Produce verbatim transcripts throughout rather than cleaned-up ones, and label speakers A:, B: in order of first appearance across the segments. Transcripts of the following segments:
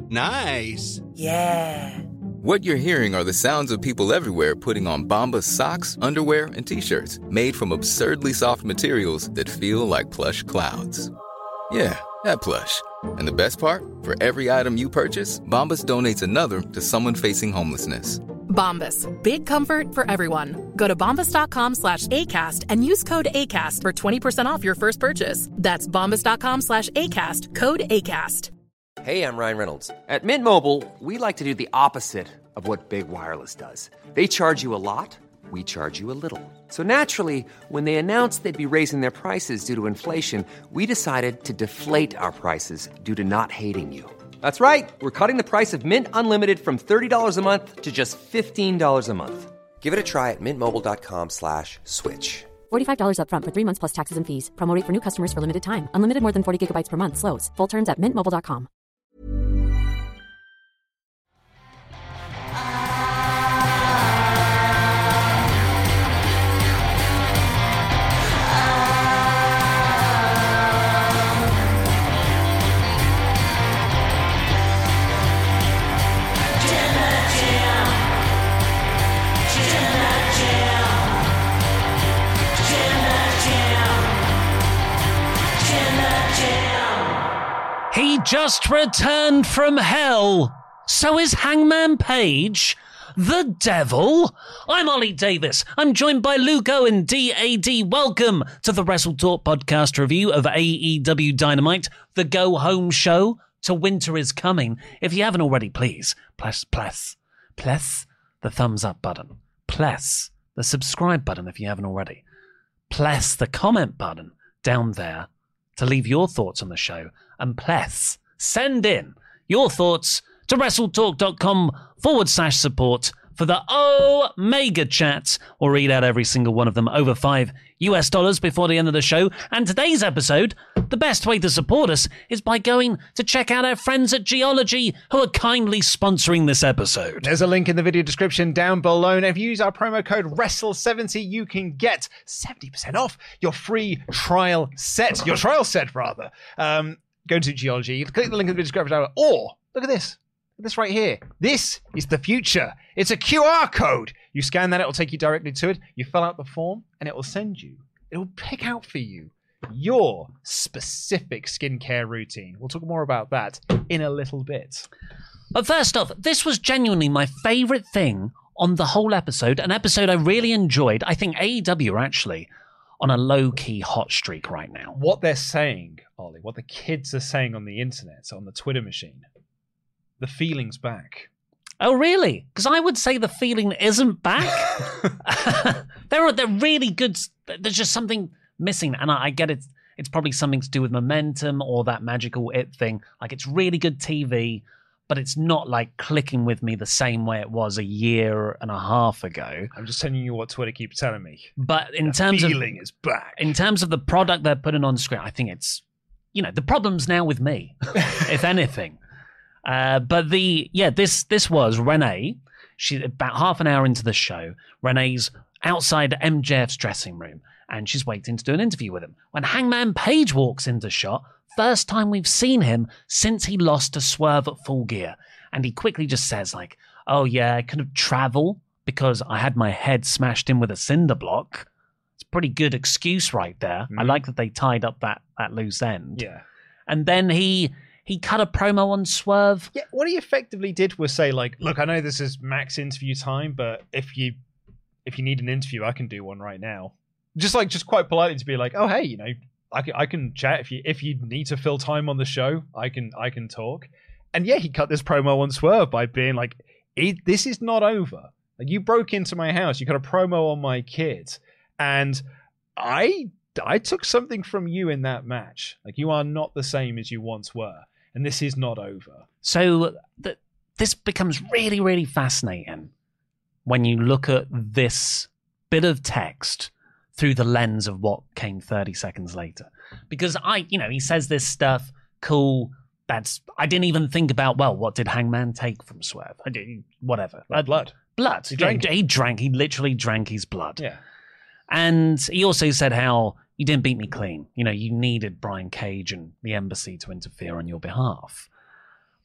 A: Nice.
B: Yeah.
C: What you're hearing are the sounds of people everywhere putting on Bombas socks, underwear, and T-shirts made from absurdly soft materials that feel like plush clouds. Yeah, that plush. And the best part? For every item you purchase, Bombas donates another to someone facing homelessness.
D: Bombas. Big comfort for everyone. Go to bombas.com slash ACAST and use code ACAST for twenty percent off your first purchase. That's bombas.com slash ACAST. Code ACAST.
E: Hey, I'm Ryan Reynolds. At Mint Mobile, we like to do the opposite of what Big Wireless does. They charge you a lot, we charge you a little. So naturally, when they announced they'd be raising their prices due to inflation, we decided to deflate our prices due to not hating you. That's right. We're cutting the price of Mint Unlimited from thirty dollars a month to just fifteen dollars a month. Give it a try at mintmobile.com slash switch.
F: forty-five dollars up front for three months plus taxes and fees. Promo rate for new customers for limited time. Unlimited more than forty gigabytes per month. Slows full terms at mint mobile dot com.
G: He just returned from hell. So is Hangman Page the devil? I'm Ollie Davis. I'm joined by Luke Owen, D A D. Welcome to the Wrestle Talk podcast review of A E W Dynamite, the go home show to Winter is Coming. If you haven't already, please, press, press, press the thumbs up button. Press the subscribe button if you haven't already. Press the comment button down there to leave your thoughts on the show. And press send in your thoughts to WrestleTalk.com forward slash support for the Omega Chat. We'll read out every single one of them over five U S dollars before the end of the show. And today's episode, the best way to support us is by going to check out our friends at Geology, who are kindly sponsoring this episode.
H: There's a link in the video description down below. And if you use our promo code wrestle seventy, you can get seventy percent off your free trial set. Your trial set, rather. Um, go to Geology, click the link in the description, or look at this. This right here. This is the future. It's a Q R code. You scan that, it will take you directly to it. You fill out the form, and it will send you. It will pick out for you your specific skincare routine. We'll talk more about that in a little bit.
G: But first off, this was genuinely my favourite thing on the whole episode, an episode I really enjoyed. I think A E W are actually on a low-key hot streak right now.
H: What they're saying, Ollie, what the kids are saying on the internet, on the Twitter machine, the feeling's back.
G: Oh, really? Because I would say the feeling isn't back. they're, they're really good. There's just something missing. And I, I get it. It's probably something to do with momentum or that magical it thing. Like, it's really good T V, but it's not like clicking with me the same way it was a year and a half ago.
H: I'm just telling you what Twitter keeps telling me.
G: But in
H: the
G: terms
H: feeling
G: of...
H: feeling is back.
G: In terms of the product they're putting on screen, I think it's, you know, the problem's now with me, if anything. Uh, but the, yeah, this this was Renee. She about half an hour into the show. Renee's outside M J F's dressing room, and she's waiting to do an interview with him. When Hangman Page walks into shot, first time we've seen him since he lost to Swerve at Full Gear. And he quickly just says, like, oh yeah, I couldn't travel because I had my head smashed in with a cinder block. It's a pretty good excuse right there. Mm. I like that they tied up that, that loose end.
H: Yeah.
G: And then he... He cut a promo on Swerve.
H: Yeah, what he effectively did was say, like, look, I know this is max interview time, but if you if you need an interview, I can do one right now. Just like, just quite politely to be like, oh, hey, you know, I can, I can chat if you if you need to fill time on the show, I can I can talk. And yeah, he cut this promo on Swerve by being like, it, this is not over. Like, you broke into my house, you cut a promo on my kid, and I I took something from you in that match. Like, you are not the same as you once were. And this is not over.
G: So th- this becomes really, really fascinating when you look at this bit of text through the lens of what came thirty seconds later. Because I, you know, he says this stuff, cool, that's, I didn't even think about, well, what did Hangman take from Swerve? I did, whatever.
H: Like blood.
G: Blood.
H: He drank
G: yeah, he, he drank, he literally drank his blood.
H: Yeah.
G: And he also said how, you didn't beat me clean. You know, you needed Brian Cage and the Embassy to interfere on your behalf.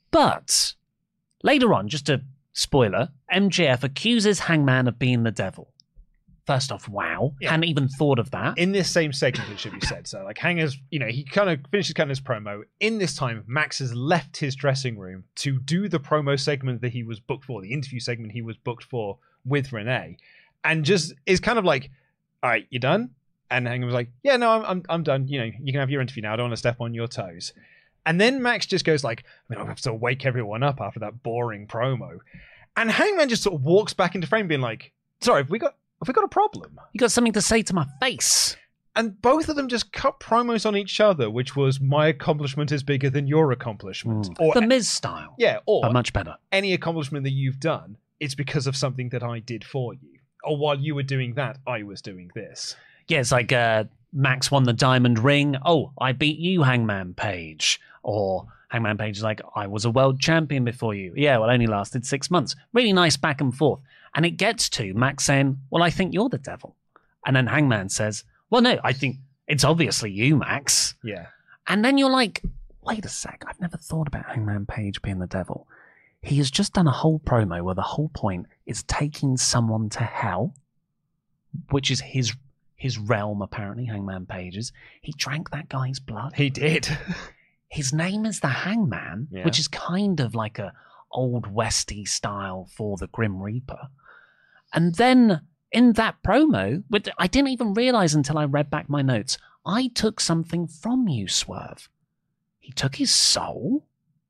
G: But later on, just a spoiler, M J F accuses Hangman of being the devil. First off, wow.
H: Yeah.
G: Hadn't even thought of that.
H: In this same segment, it should be said. So, like, Hanger's, you know, he kind of finishes cutting his promo. In this time, Max has left his dressing room to do the promo segment that he was booked for, the interview segment he was booked for with Renee, and just is kind of like, all right, you done? And Hanger was like, yeah, no, I'm, I'm, I'm done. You know, you can have your interview now. I don't want to step on your toes. And then Max just goes like, I mean, I have to wake everyone up after that boring promo. And Hangman just sort of walks back into frame being like, sorry, have we got... Have we got a problem?
G: You got something to say to my face.
H: And both of them just cut promos on each other, which was my accomplishment is bigger than your accomplishment.
G: Mm.
H: Or
G: the Miz style.
H: Yeah, or
G: but much better.
H: Any accomplishment that you've done, it's because of something that I did for you. Or while you were doing that, I was doing this.
G: Yeah, it's like uh, Max won the diamond ring. Oh, I beat you, Hangman Page. Or Hangman Page is like, I was a world champion before you. Yeah, well, it only lasted six months. Really nice back and forth. And it gets to Max saying, well, I think you're the devil. And then Hangman says, well, no, I think it's obviously you, Max.
H: Yeah.
G: And then you're like, wait a sec, I've never thought about Hangman Page being the devil. He has just done a whole promo where the whole point is taking someone to hell, which is his his realm, apparently, Hangman Page's. He drank that guy's blood.
H: He did.
G: His name is the Hangman,
H: Yeah.
G: which is kind of like a old Westy style for the Grim Reaper. And then in that promo, which I didn't even realize until I read back my notes, I took something from you, Swerve. He took his soul?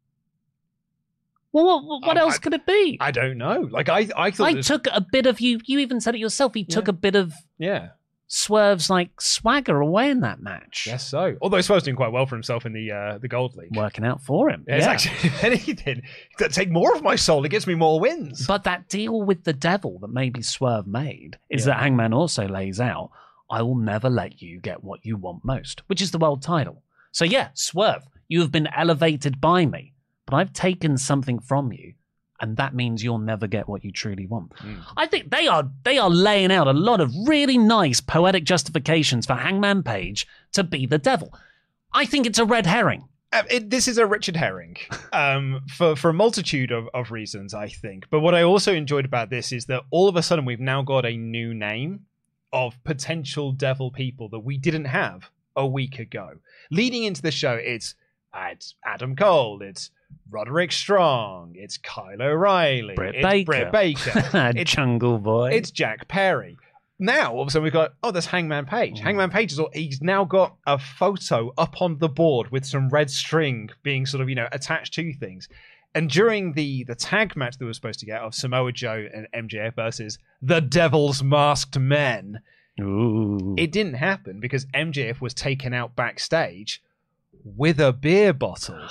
G: Well, what, what
H: Um,
G: else
H: I-
G: could it be?
H: I don't know. Like, I, I thought...
G: I
H: this-
G: took a bit of you. You even said it yourself. He took
H: Yeah.
G: a bit of
H: Yeah.
G: Swerve's like swagger away in that match.
H: Guess so. Although Swerve's doing quite well for himself in the uh, the Gold League.
G: Working out for him.
H: Yeah, it's
G: Yeah.
H: actually, if anything, take more of my soul. It gets me more wins.
G: But that deal with the devil that maybe Swerve made is
H: Yeah.
G: that Hangman also lays out, I will never let you get what you want most, which is the world title. So yeah, Swerve, you have been elevated by me, but I've taken something from you, and that means you'll never get what you truly want.
H: Mm.
G: I think they are they are laying out a lot of really nice poetic justifications for Hangman Page to be the devil. I think it's a red herring.
H: Uh, it, this is a Richard Herring um, for, for a multitude of, of reasons, I think. But what I also enjoyed about this is that all of a sudden we've now got a new name of potential devil people that we didn't have a week ago. Leading into the show, it's, uh, it's Adam Cole, it's Roderick Strong, it's Kyle O'Reilly,
G: Britt
H: it's
G: Baker.
H: Britt Baker, it's,
G: Jungle Boy.
H: it's Jack Perry. Now, all of a sudden, we've got, oh, there's Hangman Page.
G: Mm.
H: Hangman Page, is all, he's now got a photo up on the board with some red string being sort of, you know, attached to things. And during the, the tag match that we were supposed to get of Samoa Joe and M J F versus the Devil's Masked Men,
G: Ooh.
H: it didn't happen because M J F was taken out backstage with a beer bottle.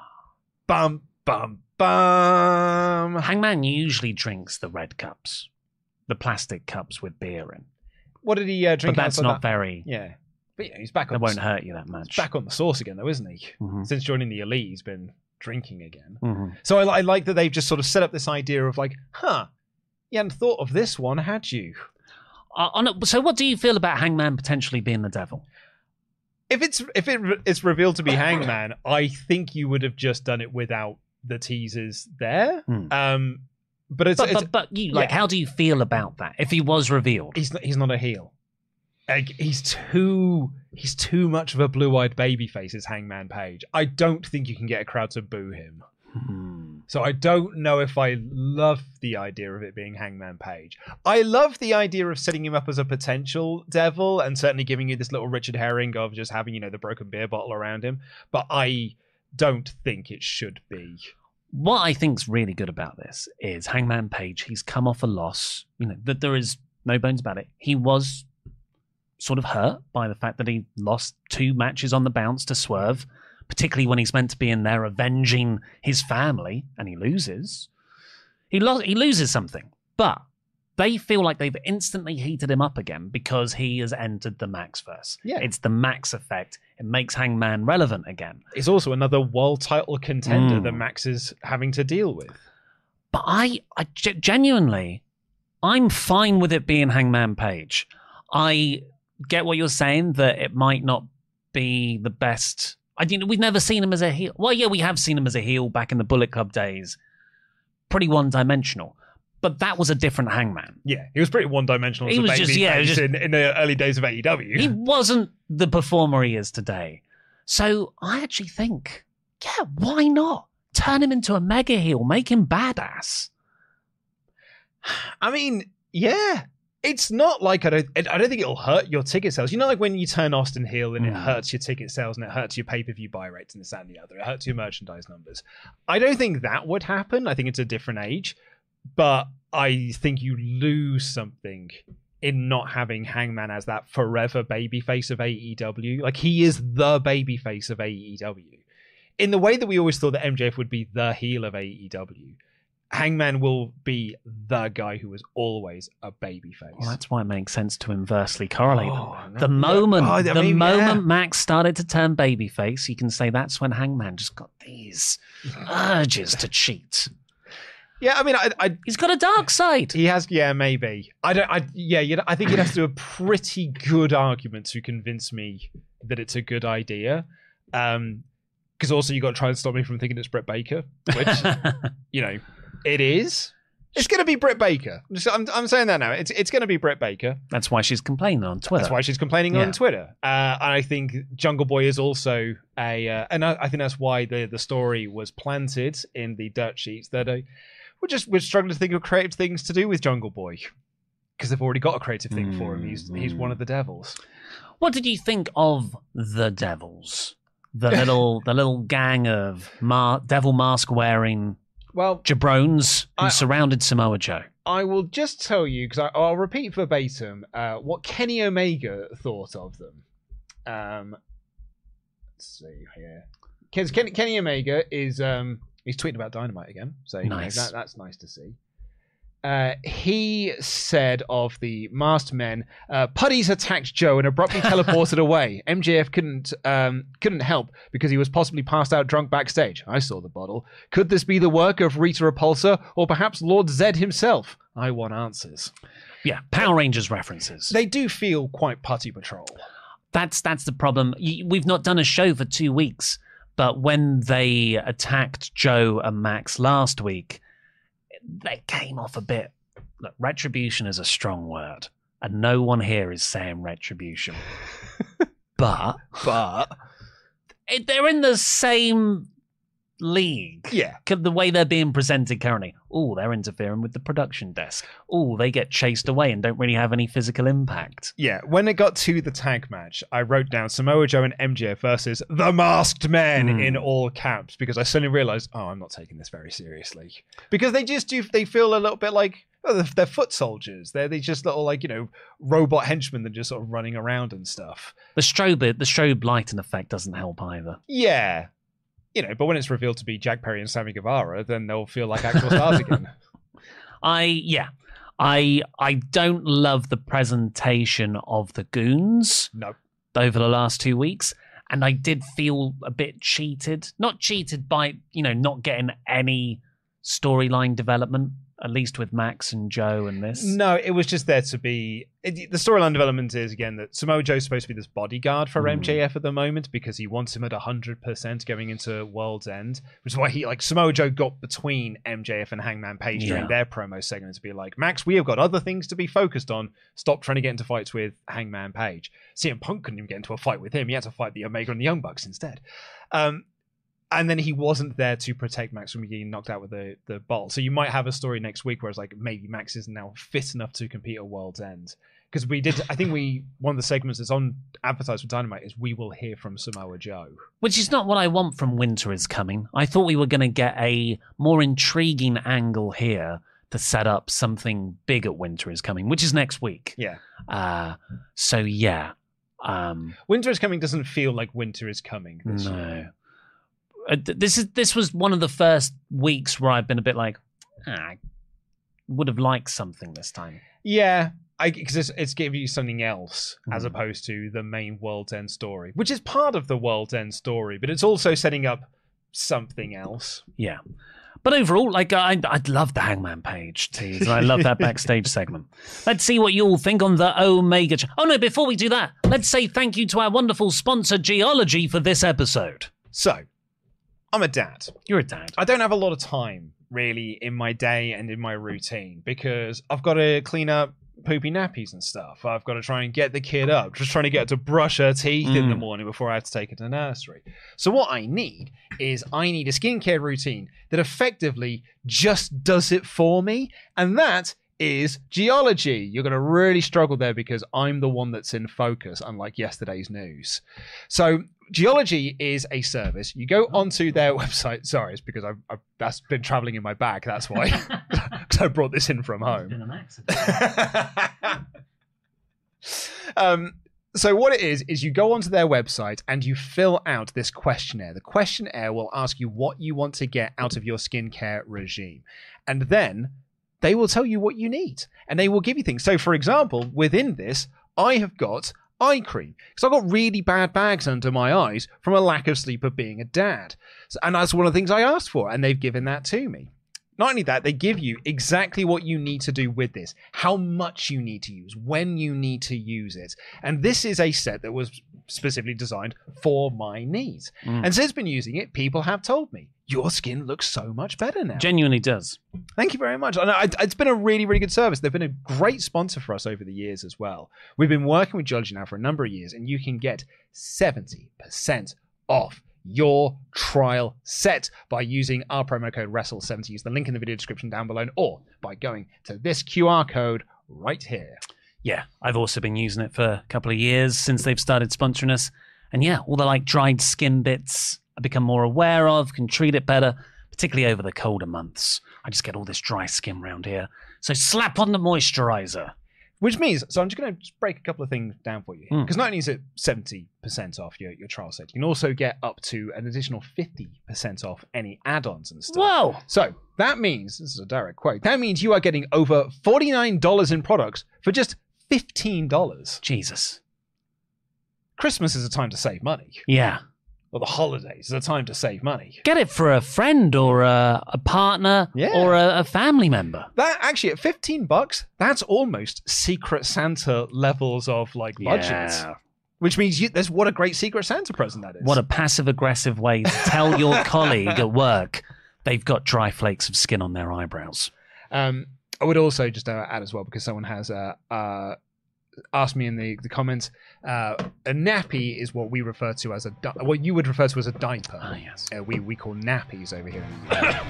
H: Bum, bum, bum.
G: Hangman usually drinks the red cups, the plastic cups with beer in.
H: What did he uh, drink?
G: But that's
H: outside
G: not
H: that?
G: very...
H: Yeah. But you know, he's back on
G: That won't
H: the,
G: hurt you that much.
H: he's back on the sauce again, though, isn't he?
G: Mhm.
H: Since joining the Elite, he's been drinking again.
G: Mhm.
H: So I, I like that they've just sort of set up this idea of like, huh, you hadn't thought of this one, had you?
G: Uh, on a- so what do you feel about Hangman potentially being the devil?
H: If it's if it it's revealed to be Hangman, I think you would have just done it without the teasers there.
G: Hmm.
H: Um, but it's,
G: But,
H: it's
G: but, but you, like,
H: yeah.
G: how do you feel about that if he was revealed?
H: he's not, he's not a heel. Like, he's too he's too much of a blue-eyed babyface as Hangman Page. I don't think you can get a crowd to boo him.
G: Hmm.
H: So I don't know if I love the idea of it being Hangman Page. I love the idea of setting him up as a potential devil and certainly giving you this little Richard Herring of just having, you know, the broken beer bottle around him. But I don't think it should be.
G: What I think's really good about this is Hangman Page, he's come off a loss. You know, that there is no bones about it. He was sort of hurt by the fact that he lost two matches on the bounce to Swerve, particularly when he's meant to be in there avenging his family, and he loses. He, lo- he loses something, but they feel like they've instantly heated him up again because he has entered the Maxverse.
H: Yeah.
G: It's the Max effect. It makes Hangman relevant again.
H: It's also another world title contender
G: Mm.
H: that Max is having to deal with.
G: But I, I ge- genuinely, I'm fine with it being Hangman Page. I get what you're saying, that it might not be the best I think we've never seen him as a heel. Well, yeah, we have seen him as a heel back in the Bullet Club days. Pretty one-dimensional. But that was a different Hangman.
H: Yeah, he was pretty one-dimensional.
G: He
H: as a
G: was
H: baby
G: just, yeah,
H: face
G: just-
H: in, in the early days of A E W.
G: He wasn't the performer he is today. So I actually think, yeah, why not? Turn him into a mega heel. Make him badass.
H: I mean, yeah. It's not like I don't. I don't think it'll hurt your ticket sales. You know, like when you turn Austin heel and it
G: Mm.
H: hurts your ticket sales and it hurts your pay per view buy rates and this that, and the other. It hurts your merchandise numbers. I don't think that would happen. I think it's a different age, but I think you lose something in not having Hangman as that forever babyface of A E W. Like he is the babyface of A E W in the way that we always thought that M J F would be the heel of A E W. Hangman will be the guy who was always a babyface.
G: Well, that's why it makes sense to inversely correlate
H: Oh,
G: them.
H: no.
G: The moment,
H: Oh, I
G: the
H: mean,
G: moment
H: yeah.
G: Max started to turn babyface, you can say that's when Hangman just got these urges to cheat.
H: Yeah, I mean, I, I,
G: He's got a dark side.
H: he has. Yeah, maybe. I don't. I yeah. You'd, I think you'd have to do a pretty good argument to convince me that it's a good idea. Um, because also you got to try and stop me from thinking it's Britt Baker, which you know it is. It's going to be Britt Baker. I'm, just, I'm, I'm saying that now. It's it's going to be Britt Baker.
G: That's why she's complaining on Twitter.
H: That's why she's complaining
G: Yeah.
H: on Twitter. Uh, and I think Jungle Boy is also a, uh, and I, I think that's why the the story was planted in the dirt sheets that uh, we're just we're struggling to think of creative things to do with Jungle Boy because they've already got a creative thing for him. He's he's one of the devils.
G: What did you think of the Devils? The little the little gang of ma- devil mask wearing
H: Well,
G: jabrones who
H: I-
G: surrounded Samoa Joe.
H: I will just tell you because I'll repeat verbatim uh, what Kenny Omega thought of them. Um, let's see here. Because Kenny, Kenny Omega is um, he's tweeting about Dynamite again, so you know,
G: Nice.
H: that, that's nice to see. Uh, he said of the masked men, uh, Putties attacked Joe and abruptly teleported away. M J F couldn't um, couldn't help because he was possibly passed out drunk backstage. I saw the bottle. Could this be the work of Rita Repulsa or perhaps Lord Zed himself? I want answers.
G: Yeah, Power Rangers references.
H: They do feel quite Putty Patrol.
G: That's that's the problem. Y- We've not done a show for two weeks, but when they attacked Joe and Max last week, they came off a bit. Look, retribution is a strong word, and no one here is saying retribution. but
H: But
G: it, they're in the same league.
H: yeah,
G: C- The way they're being presented currently. Oh, they're interfering with the production desk. Oh, they get chased away and don't really have any physical impact.
H: yeah. When it got to the tag match, I wrote down Samoa Joe and M J F versus the Masked Men
G: Mm.
H: in all caps because I suddenly realized, oh, I'm not taking this very seriously because they just do. They feel a little bit like oh, they're, they're foot soldiers. They're they just little like you know robot henchmen that are just sort of running around and stuff.
G: The strobe, the strobe lighting effect doesn't help either.
H: Yeah. You know, but when it's revealed to be Jack Perry and Sammy Guevara, then they'll feel like actual stars again.
G: I yeah, I I don't love the presentation of the goons
H: No.
G: over the last two weeks, and I did feel a bit cheated. Not cheated by you know not getting any storyline development, at least with Max and Joe and this.
H: No, it was just there to be. It, the storyline development is again that Samoa Joe's supposed to be this bodyguard for
G: Mm.
H: M J F at the moment because he wants him at one hundred percent going into World's End, which is why he like Samoa Joe got between M J F and Hangman Page during
G: Yeah.
H: their promo segment to be like, Max, we have got other things to be focused on. Stop trying to get into fights with Hangman Page. C M Punk couldn't even get into a fight with him. He had to fight the Omega and the Young Bucks instead. Um, And then he wasn't there to protect Max from getting knocked out with the, the bottle. So you might have a story next week where it's like maybe Max is now fit enough to compete at World's End. Because we did, I think we, one of the segments that's on advertised for Dynamite is we will hear from Samoa Joe.
G: Which is not what I want from Winter is Coming. I thought we were going to get a more intriguing angle here to set up something big at Winter is Coming, which is next week.
H: Yeah.
G: Uh, so yeah. Um,
H: Winter is Coming doesn't feel like Winter is Coming this
G: no.
H: year.
G: Uh, th- this is this was one of the first weeks where I've been a bit like, ah, I would have liked something this time.
H: Yeah. Because it's, it's giving you something else as
G: Mm.
H: opposed to the main World's End story, which is part of the World's End story, but it's also setting up something else.
G: Yeah. But overall, like, I, I love the Hangman Page tease, and I love that backstage segment. Let's see what you all think on the Omega... Ch- oh, no, before we do that, let's say thank you to our wonderful sponsor, Geology, for this episode.
H: So, I'm a dad.
G: You're a dad.
H: I don't have a lot of time, really, in my day and in my routine, because I've got to clean up poopy nappies and stuff. I've got to try and get the kid up, just trying to get her to brush her teeth mm. in the morning before I have to take her to nursery. So what I need is I need a skincare routine that effectively just does it for me, and that is Geology. You're going to really struggle there because I'm the one that's in focus, unlike yesterday's news. So Geology is a service. You go onto their website. Sorry, it's because I've, I've that's been traveling in my bag. That's why. Because I brought this in from home.
G: It's been an accident.
H: um, so what it is, is you go onto their website and you fill out this questionnaire. The questionnaire will ask you what you want to get out of your skincare regime. And then they will tell you what you need. And they will give you things. So, for example, within this, I have got eye cream because I've got really bad bags under my eyes from a lack of sleep of being a dad. So, and that's one of the things I asked for, and they've given that to me. Not only that, they give you exactly what you need to do with this, how much you need to use, when you need to use it. And this is a set that was specifically designed for my needs. Mm. And since I've been using it, people have told me, your skin looks so much better now.
G: Genuinely does.
H: Thank you very much. And it's been a really, really good service. They've been a great sponsor for us over the years as well. We've been working with Geology now for a number of years, and you can get seventy percent off your trial set by using our promo code wrestle seventy. Use the link in the video description down below, or by going to this Q R code right here.
G: Yeah, I've also been using it for a couple of years since they've started sponsoring us. And yeah, all the like dried skin bits I become more aware of, can treat it better, particularly over the colder months. I just get all this dry skin around here. So slap on the moisturizer.
H: Which means, so I'm just going to just break a couple of things down for you. Because
G: Mm.
H: not only is it seventy percent off your, your trial set, you can also get up to an additional fifty percent off any add-ons and stuff.
G: Whoa!
H: So that means, this is a direct quote, that means you are getting over forty-nine dollars in products for just fifteen dollars.
G: Jesus.
H: Christmas is a time to save money.
G: Yeah.
H: Or the holidays is a time to save money.
G: Get it for a friend or a, a partner
H: Yeah.
G: or a, a family member.
H: That actually, at fifteen bucks, that's almost Secret Santa levels of like budget.
G: Yeah.
H: Which means you, there's what a great Secret Santa present that is.
G: What a passive-aggressive way to tell your colleague at work they've got dry flakes of skin on their eyebrows.
H: Um, I would also just uh, add as well, because someone has uh, uh, asked me in the, the comments, uh, a nappy is what we refer to as a, di- what you would refer to as a diaper.
G: Ah, yes.
H: Uh, we, we call nappies over here in the U K.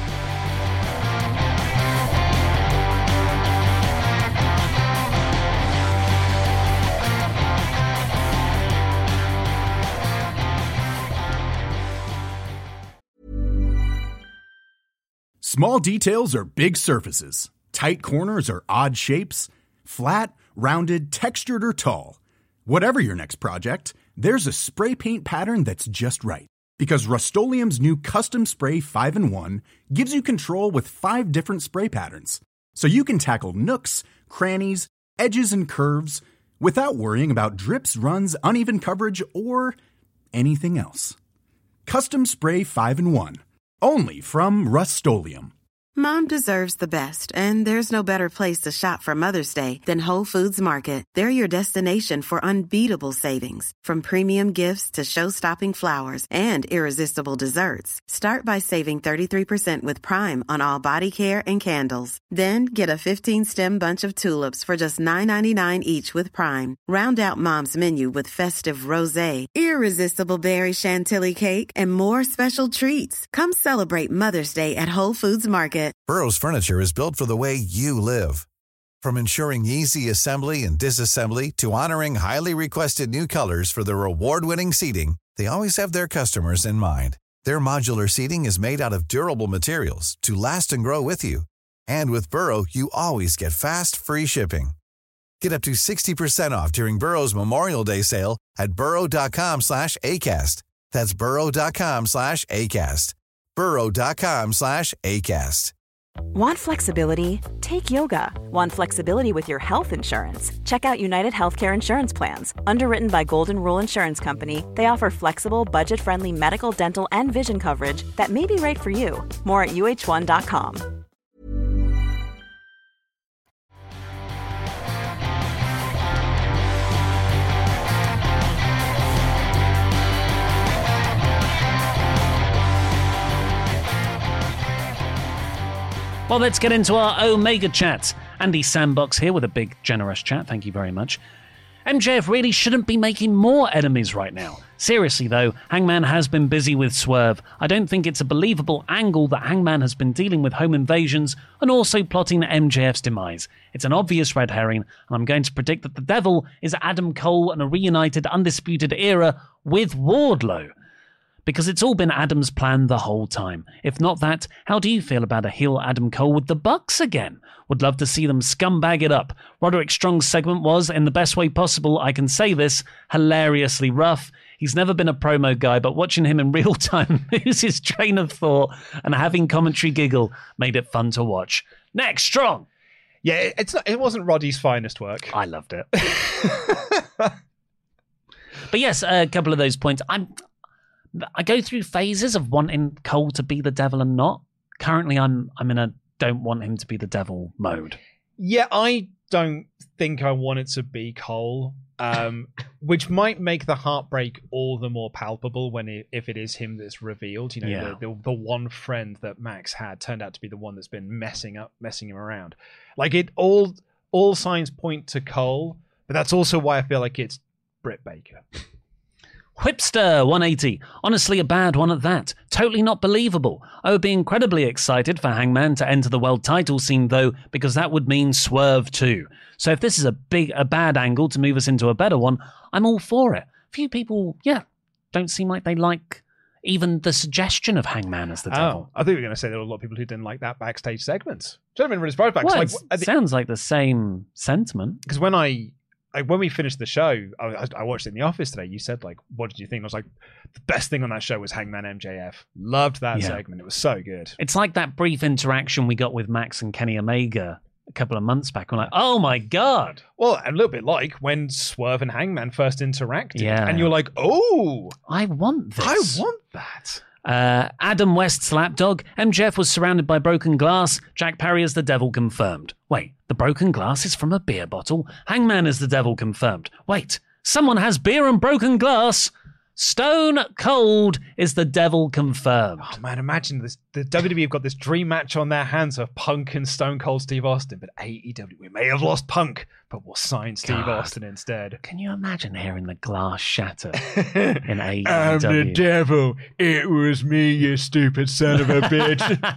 A: Small details are big surfaces. Tight corners are odd shapes. Flat, rounded, textured, or tall. Whatever your next project, there's a spray paint pattern that's just right. Because Rust-Oleum's new Custom Spray five in one gives you control with five different spray patterns. So you can tackle nooks, crannies, edges, and curves without worrying about drips, runs, uneven coverage, or anything else. Custom Spray five in one. Only from Rust-Oleum.
B: Mom deserves the best, and there's no better place to shop for Mother's Day than Whole Foods Market. They're your destination for unbeatable savings, from premium gifts to show-stopping flowers and irresistible desserts. Start by saving thirty-three percent with Prime on all body care and candles. Then get a fifteen-stem bunch of tulips for just nine ninety-nine each with Prime. Round out Mom's menu with festive rosé, irresistible berry chantilly cake, and more special treats. Come celebrate Mother's Day at Whole Foods Market.
I: Burrow's furniture is built for the way you live. From ensuring easy assembly and disassembly to honoring highly requested new colors for their award-winning seating, they always have their customers in mind. Their modular seating is made out of durable materials to last and grow with you. And with Burrow, you always get fast, free shipping. Get up to sixty percent off during Burrow's Memorial Day sale at burrow.com slash ACAST. That's burrow.com slash ACAST. burrow.com slash ACAST.
J: Want flexibility? Take yoga. Want flexibility with your health insurance? Check out United Healthcare Insurance Plans. Underwritten by Golden Rule Insurance Company, they offer flexible, budget-friendly medical, dental, and vision coverage that may be right for you. More at U H one dot com.
G: Well, let's get into our Omega chat. Andy Sandbox here with a big, generous chat. Thank you very much. M J F really shouldn't be making more enemies right now. Seriously, though, Hangman has been busy with Swerve. I don't think it's a believable angle that Hangman has been dealing with home invasions and also plotting M J F's demise. It's an obvious red herring, and I'm going to predict that the devil is Adam Cole and a reunited, undisputed era with Wardlow. Because it's all been Adam's plan the whole time. If not that, how do you feel about a heel Adam Cole with the Bucks again? Would love to see them scumbag it up. Roderick Strong's segment was, in the best way possible, I can say this, hilariously rough. He's never been a promo guy, but watching him in real time lose his train of thought and having commentary giggle made it fun to watch. Next, Strong!
H: Yeah, it's not, it wasn't Roddy's finest work.
G: I loved it. But yes, a couple of those points. I'm... I go through phases of wanting Cole to be the devil and not. Currently, I'm I'm in a don't want him to be the devil mode.
H: Yeah, I don't think I want it to be Cole, um, which might make the heartbreak all the more palpable when it, if it is him that's revealed. You know,
G: Yeah.
H: the, the the one friend that Max had turned out to be the one that's been messing up, messing him around. Like it all all signs point to Cole, but that's also why I feel like it's Britt Baker.
G: Whipster one eighty. Honestly, a bad one at that. Totally not believable. I would be incredibly excited for Hangman to enter the world title scene, though, because that would mean Swerve too. So if this is a big, a bad angle to move us into a better one, I'm all for it. Few people, yeah, don't seem like they like even the suggestion of Hangman as the devil.
H: Oh, I think we were going to say there were a lot of people who didn't like that backstage segment. Which I've been really surprised by.
G: Well,
H: Like,
G: it sounds like the same sentiment.
H: Because when I, I when we finished the show, I, I watched it in the office today. You said, like, what did you think? I was like, the best thing on that show was Hangman M J F. Loved that
G: Yeah.
H: segment. It was so good.
G: It's like that brief interaction we got with Max and Kenny Omega a couple of months back. We're like, oh my God.
H: Well, a little bit like when Swerve and Hangman first interacted.
G: Yeah.
H: And you're like, oh,
G: I want this.
H: I want that.
G: Uh, Adam West's lapdog. M J F was surrounded by broken glass. Jack Parry is the devil confirmed. Wait, the broken glass is from a beer bottle. Hangman is the devil confirmed. Wait, someone has beer and broken glass. Stone Cold is the devil confirmed.
H: Oh man, imagine this. The W W E have got this dream match on their hands of Punk and Stone Cold Steve Austin, but A E W, we may have lost Punk, but we'll sign Steve
G: God.
H: Austin instead.
G: Can you imagine hearing the glass shatter in A E W?
H: I'm the devil. It was me, you stupid son of a bitch.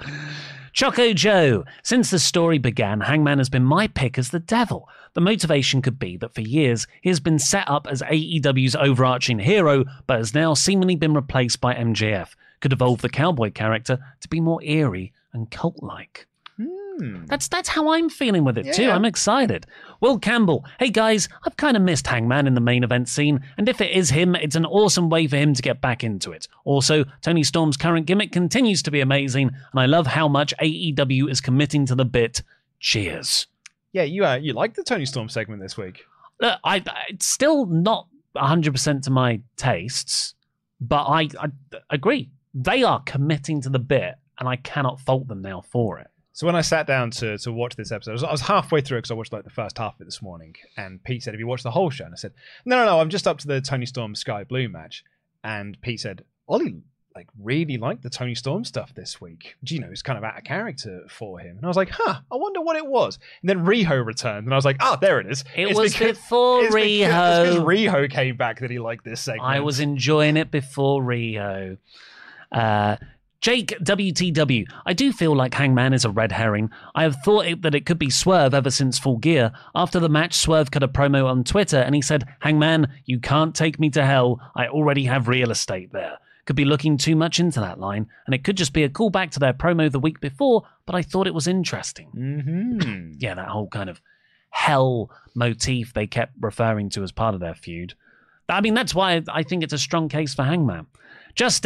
G: Choco Joe. Since the story began, Hangman has been my pick as the devil. The motivation could be that for years he has been set up as A E W's overarching hero, but has now seemingly been replaced by M J F. Could evolve the cowboy character to be more eerie and cult-like. That's that's how I'm feeling with it too.
H: Yeah.
G: I'm excited. Will Campbell. Hey guys, I've kind of missed Hangman in the main event scene, and if it is him, it's an awesome way for him to get back into it. Also, Tony Storm's current gimmick continues to be amazing, and I love how much A E W is committing to the bit. Cheers.
H: Yeah, you uh, you liked the Tony Storm segment this week.
G: Look, I, I it's still not one hundred percent to my tastes, but I, I agree. They are committing to the bit, and I cannot fault them now for it.
H: So when I sat down to to watch this episode, I was, I was halfway through because I watched like the first half of it this morning, and Pete said, "Have you watched the whole show?" And I said, "No, no, no. I'm just up to the Tony Storm Sky Blue match." And Pete said, "Ollie like really liked the Tony Storm stuff this week. Do you know, it's kind of out of character for him." And I was like, "Huh, I wonder what it was." And then Riho returned, and I was like, "Ah, there it is."
G: It
H: It's
G: was
H: because-
G: before
H: it's because-
G: Riho.
H: It's because Riho came back that he liked this segment.
G: I was enjoying it before Rio. Uh, Jake W T W. I do feel like Hangman is a red herring. I have thought it, that it could be Swerve ever since Full Gear. After the match, Swerve cut a promo on Twitter and he said, "Hangman, you can't take me to hell. I already have real estate there." Could be looking too much into that line, and it could just be a callback to their promo the week before, but I thought it was interesting.
H: Mm-hmm.
G: Yeah, that whole kind of hell motif they kept referring to as part of their feud. I mean, that's why I think it's a strong case for Hangman. Justin,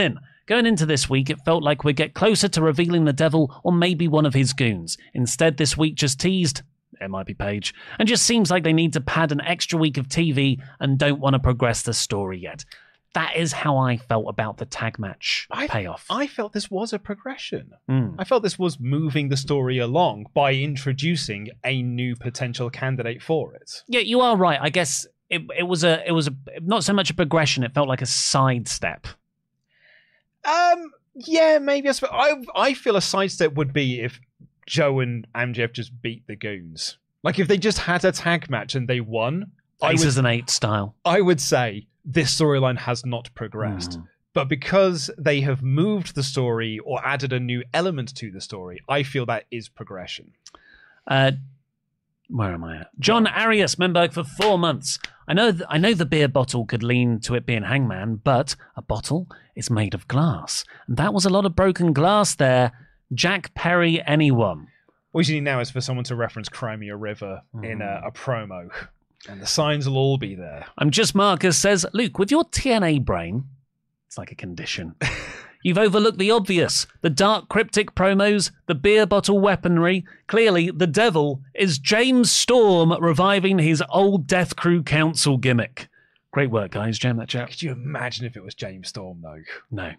G: Going into this week, it felt like we'd get closer to revealing the Devil or maybe one of his goons. Instead, this week just teased, it might be Paige, and just seems like they need to pad an extra week of T V and don't want to progress the story yet. That is how I felt about the tag match
H: I,
G: payoff.
H: I felt this was a progression.
G: Mm.
H: I felt this was moving the story along by introducing a new potential candidate for it.
G: Yeah, you are right. I guess it it was a it was a not so much a progression. It felt like a sidestep.
H: Um, yeah, maybe. I, suppose. I I feel a sidestep would be if Joe and M J F just beat the Goons. Like if they just had a tag match and they won.
G: Aces and eight style.
H: I would say this storyline has not progressed. Mm. But because they have moved the story or added a new element to the story, I feel that is progression.
G: Uh, where am I at? John Arias, Memberg for four months. I know, th- I know the beer bottle could lean to it being Hangman, but a bottle is made of glass. And that was a lot of broken glass there. Jack Perry, anyone.
H: What you need now is for someone to reference Crimea River mm. in a, a promo. And the signs will all be there.
G: I'm just Marcus says, Luke, with your T N A brain, it's like a condition. You've overlooked the obvious. The dark cryptic promos, the beer bottle weaponry. Clearly, the Devil is James Storm reviving his old Death Crew Council gimmick. Great work, guys. Jam that chat.
H: Could you imagine if it was James Storm, though?
G: No.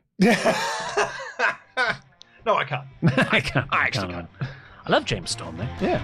H: No, I can't.
G: I can't.
H: I actually can't.
G: can't. I love James Storm, though.
H: Yeah.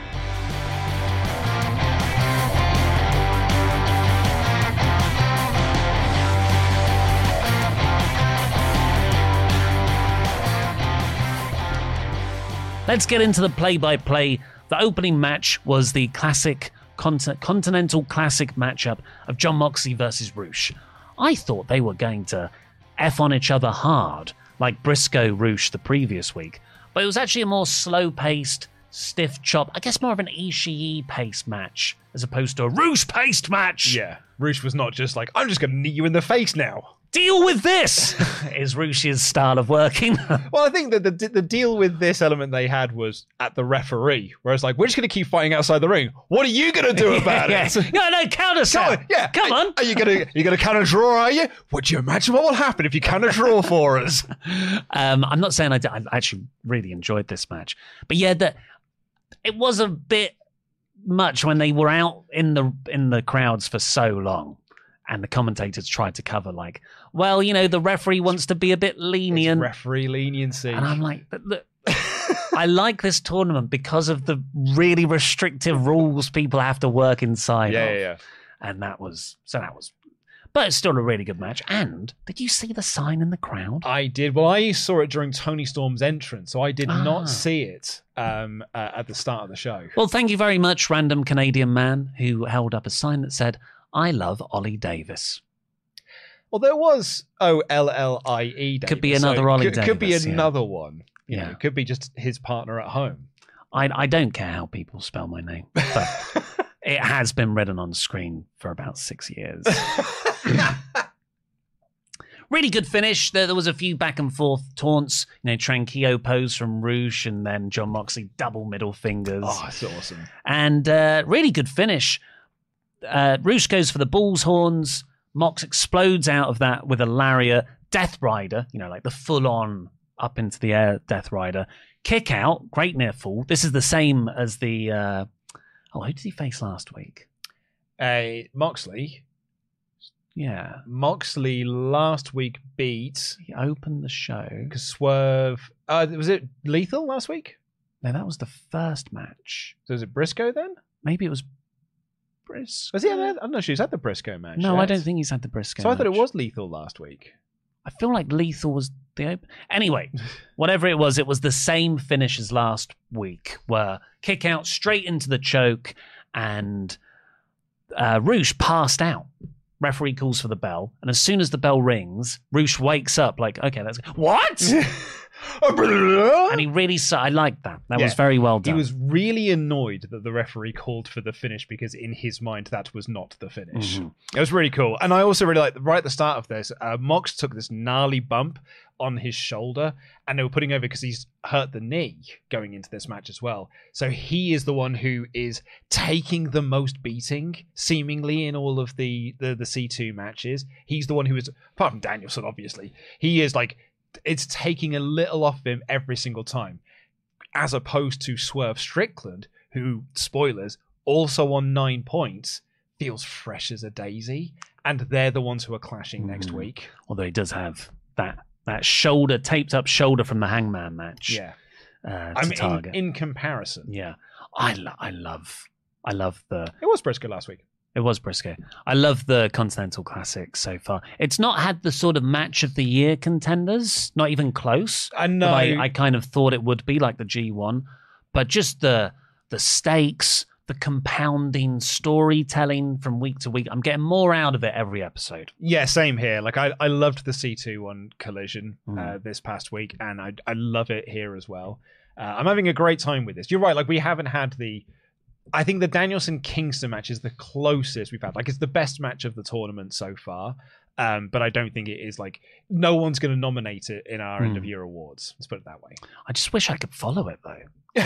G: Let's get into the play-by-play. The opening match was the classic Cont- Continental Classic matchup of Jon Moxley versus Roosh. I thought they were going to F on each other hard, like Briscoe Roosh the previous week, but it was actually a more slow-paced, stiff chop, I guess more of an Ishii-paced match, as opposed to a Roosh-paced match.
H: Yeah, Roosh was not just like, I'm just going to knee you in the face now.
G: Deal with this, is Roosh's style of working.
H: Well, I think that the the deal with this element they had was at the referee, where it's like, we're just going to keep fighting outside the ring. What are you going to do about
G: yeah.
H: it?
G: No, no, counter
H: Come on, yeah,
G: come
H: are,
G: on.
H: Are you going to you going to counter draw? Are you? What do you imagine what will happen if you counter draw for us?
G: Um, I'm not saying I, did, I actually really enjoyed this match, but yeah, that it was a bit much when they were out in the in the crowds for so long. And the commentators tried to cover like, well, you know, the referee wants to be a bit lenient.
H: It's referee leniency.
G: And I'm like, but look, I like this tournament because of the really restrictive rules people have to work inside
H: yeah,
G: of.
H: Yeah, yeah.
G: And that was, so that was, but it's still a really good match. And did you see the sign in the crowd?
H: I did. Well, I saw it during Tony Storm's entrance, so I did
G: ah.
H: not see it um, uh, at the start of the show.
G: Well, thank you very much, random Canadian man who held up a sign that said, I love Ollie Davis.
H: Well, there was O L L I E Davis.
G: Could be another so Ollie
H: could,
G: Davis.
H: Could be
G: yeah.
H: another one. You
G: yeah.
H: know, it could be just his partner at home.
G: I, I don't care how people spell my name, but it has been written on screen for about six years. Really good finish. There, there was a few back and forth taunts. You know, Tranquillo pose from Roosh and then Jon Moxley double middle fingers.
H: Oh, that's awesome.
G: And uh, really good finish. Uh, Roosh goes for the bull's horns. Mox explodes out of that with a lariat. Death Rider, you know, like the full-on up into the air Death Rider. Kick out, great near fall. This is the same as the... Uh, oh, who did he face last week?
H: Uh, Moxley.
G: Yeah.
H: Moxley last week beat...
G: He opened the show.
H: Because Swerve... Uh, was it Lethal last week?
G: No, that was the first match.
H: So was it Briscoe then?
G: Maybe it was... Briscoe.
H: Was he had, I'm not sure he's had the Briscoe match.
G: No,
H: yet.
G: I don't think he's had the Briscoe
H: So I
G: match.
H: thought it was Lethal last week.
G: I feel like Lethal was the open. Anyway, whatever it was, it was the same finish as last week, where kick out straight into the choke, and uh, Roosh passed out. Referee calls for the bell, and as soon as the bell rings, Roosh wakes up like, okay, that's what? And he really saw. I liked that. That
H: yeah,
G: was very well done.
H: He was really annoyed that the referee called for the finish because in his mind that was not the finish.
G: Mm-hmm.
H: It was really cool, and I also really like right at the start of this. Uh, Mox took this gnarly bump on his shoulder, and they were putting over because he's hurt the knee going into this match as well. So he is the one who is taking the most beating, seemingly in all of the the, the C two matches. He's the one who is, apart from Danielson, obviously, he is like it's taking a little off him every single time, as opposed to Swerve Strickland, who, spoilers, also on nine points, feels fresh as a daisy, and they're the ones who are clashing mm. next week.
G: Although he does have that that shoulder, taped up shoulder from the Hangman match.
H: Yeah.
G: Uh,
H: I
G: to
H: mean,
G: target.
H: In, in comparison.
G: Yeah. I, lo- I love I love the...
H: It was Briscoe last week.
G: It was Briscoe. I love the Continental Classic so far. It's not had the sort of match of the year contenders, not even close.
H: I know.
G: I, I kind of thought it would be like the G one, but just the the stakes, the compounding storytelling from week to week. I'm getting more out of it every episode.
H: Yeah, same here. Like I, I loved the C two on Collision
G: Mm.
H: uh, this past week, and I, I love it here as well. Uh, I'm having a great time with this. You're right. Like we haven't had the. I think the Danielson Kingston match is the closest we've had. Like it's the best match of the tournament so far. Um, but I don't think it is like no one's going to nominate it in our
G: Mm.
H: end of year awards. Let's put it that way.
G: I just wish I could follow it though.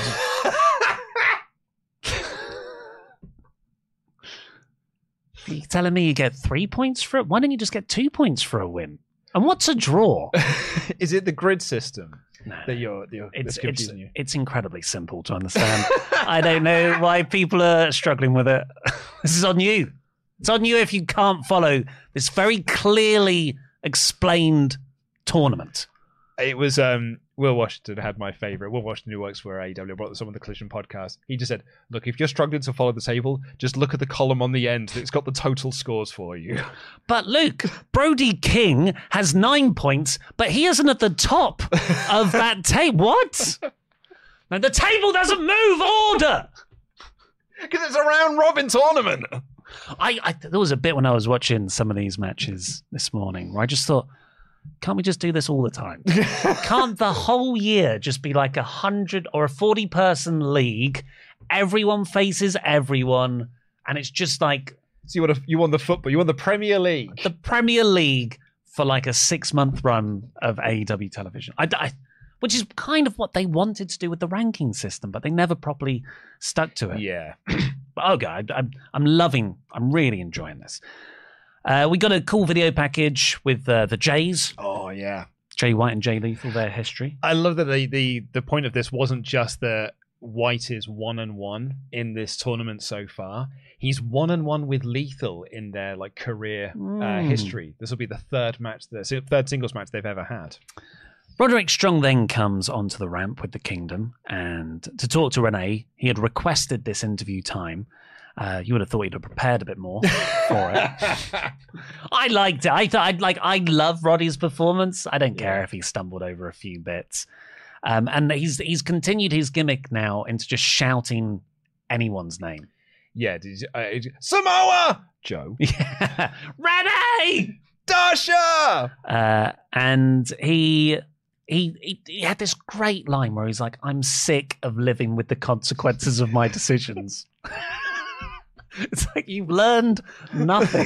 G: Are you telling me you get three points for it? Why don't you just get two points for a win? And what's a draw?
H: Is it the grid system
G: No.
H: that you're, you're
G: It's
H: that's
G: it's,
H: confusing you?
G: it's incredibly simple to understand. I don't know why people are struggling with it. This is on you. It's on you if you can't follow this very clearly explained tournament.
H: It was um, Will Washington had my favorite. Will Washington, who works for A E W, brought this on the Collision podcast. He just said, "Look, if you're struggling to follow the table, just look at the column on the end. It's got the total scores for you."
G: But Luke, Brody King has nine points, but he isn't at the top of that table. What? No, the table doesn't move. Order.
H: Because it's a round robin tournament.
G: I, I there was a bit when I was watching some of these matches this morning where I just thought, can't we just do this all the time? Can't the whole year just be like a hundred or a forty person league? Everyone faces everyone, and it's just like
H: So you want to, you want the football, you want the Premier League.
G: the Premier League for like a six month run of A E W television. I, I, which is kind of what they wanted to do with the ranking system, but they never properly stuck to it.
H: Yeah.
G: But okay, I, I'm, I'm loving, I'm really enjoying this. Uh, we got a cool video package with uh, the Jays,
H: Oh yeah.
G: Jay White and Jay Lethal, their history.
H: I love that the, the the point of this wasn't just that White is one and one in this tournament so far. He's one and one with Lethal in their like career uh,
G: Mm.
H: history. This will be the third match, the third singles match they've ever had.
G: Roderick Strong then comes onto the ramp with the Kingdom, and to talk to Renee, he had requested this interview time. Uh, you would have thought he'd have prepared a bit more for it. I liked it. I thought I'd like. I love Roddy's performance. I don't care if he stumbled over a few bits, um, and he's he's continued his gimmick now into just shouting anyone's name.
H: Yeah, did you, uh, Samoa Joe,
G: Yeah, Renee,
H: Dasha.
G: uh, and he. He, he he had this great line where he's like, "I'm sick of living with the consequences of my decisions." It's like you've learned nothing.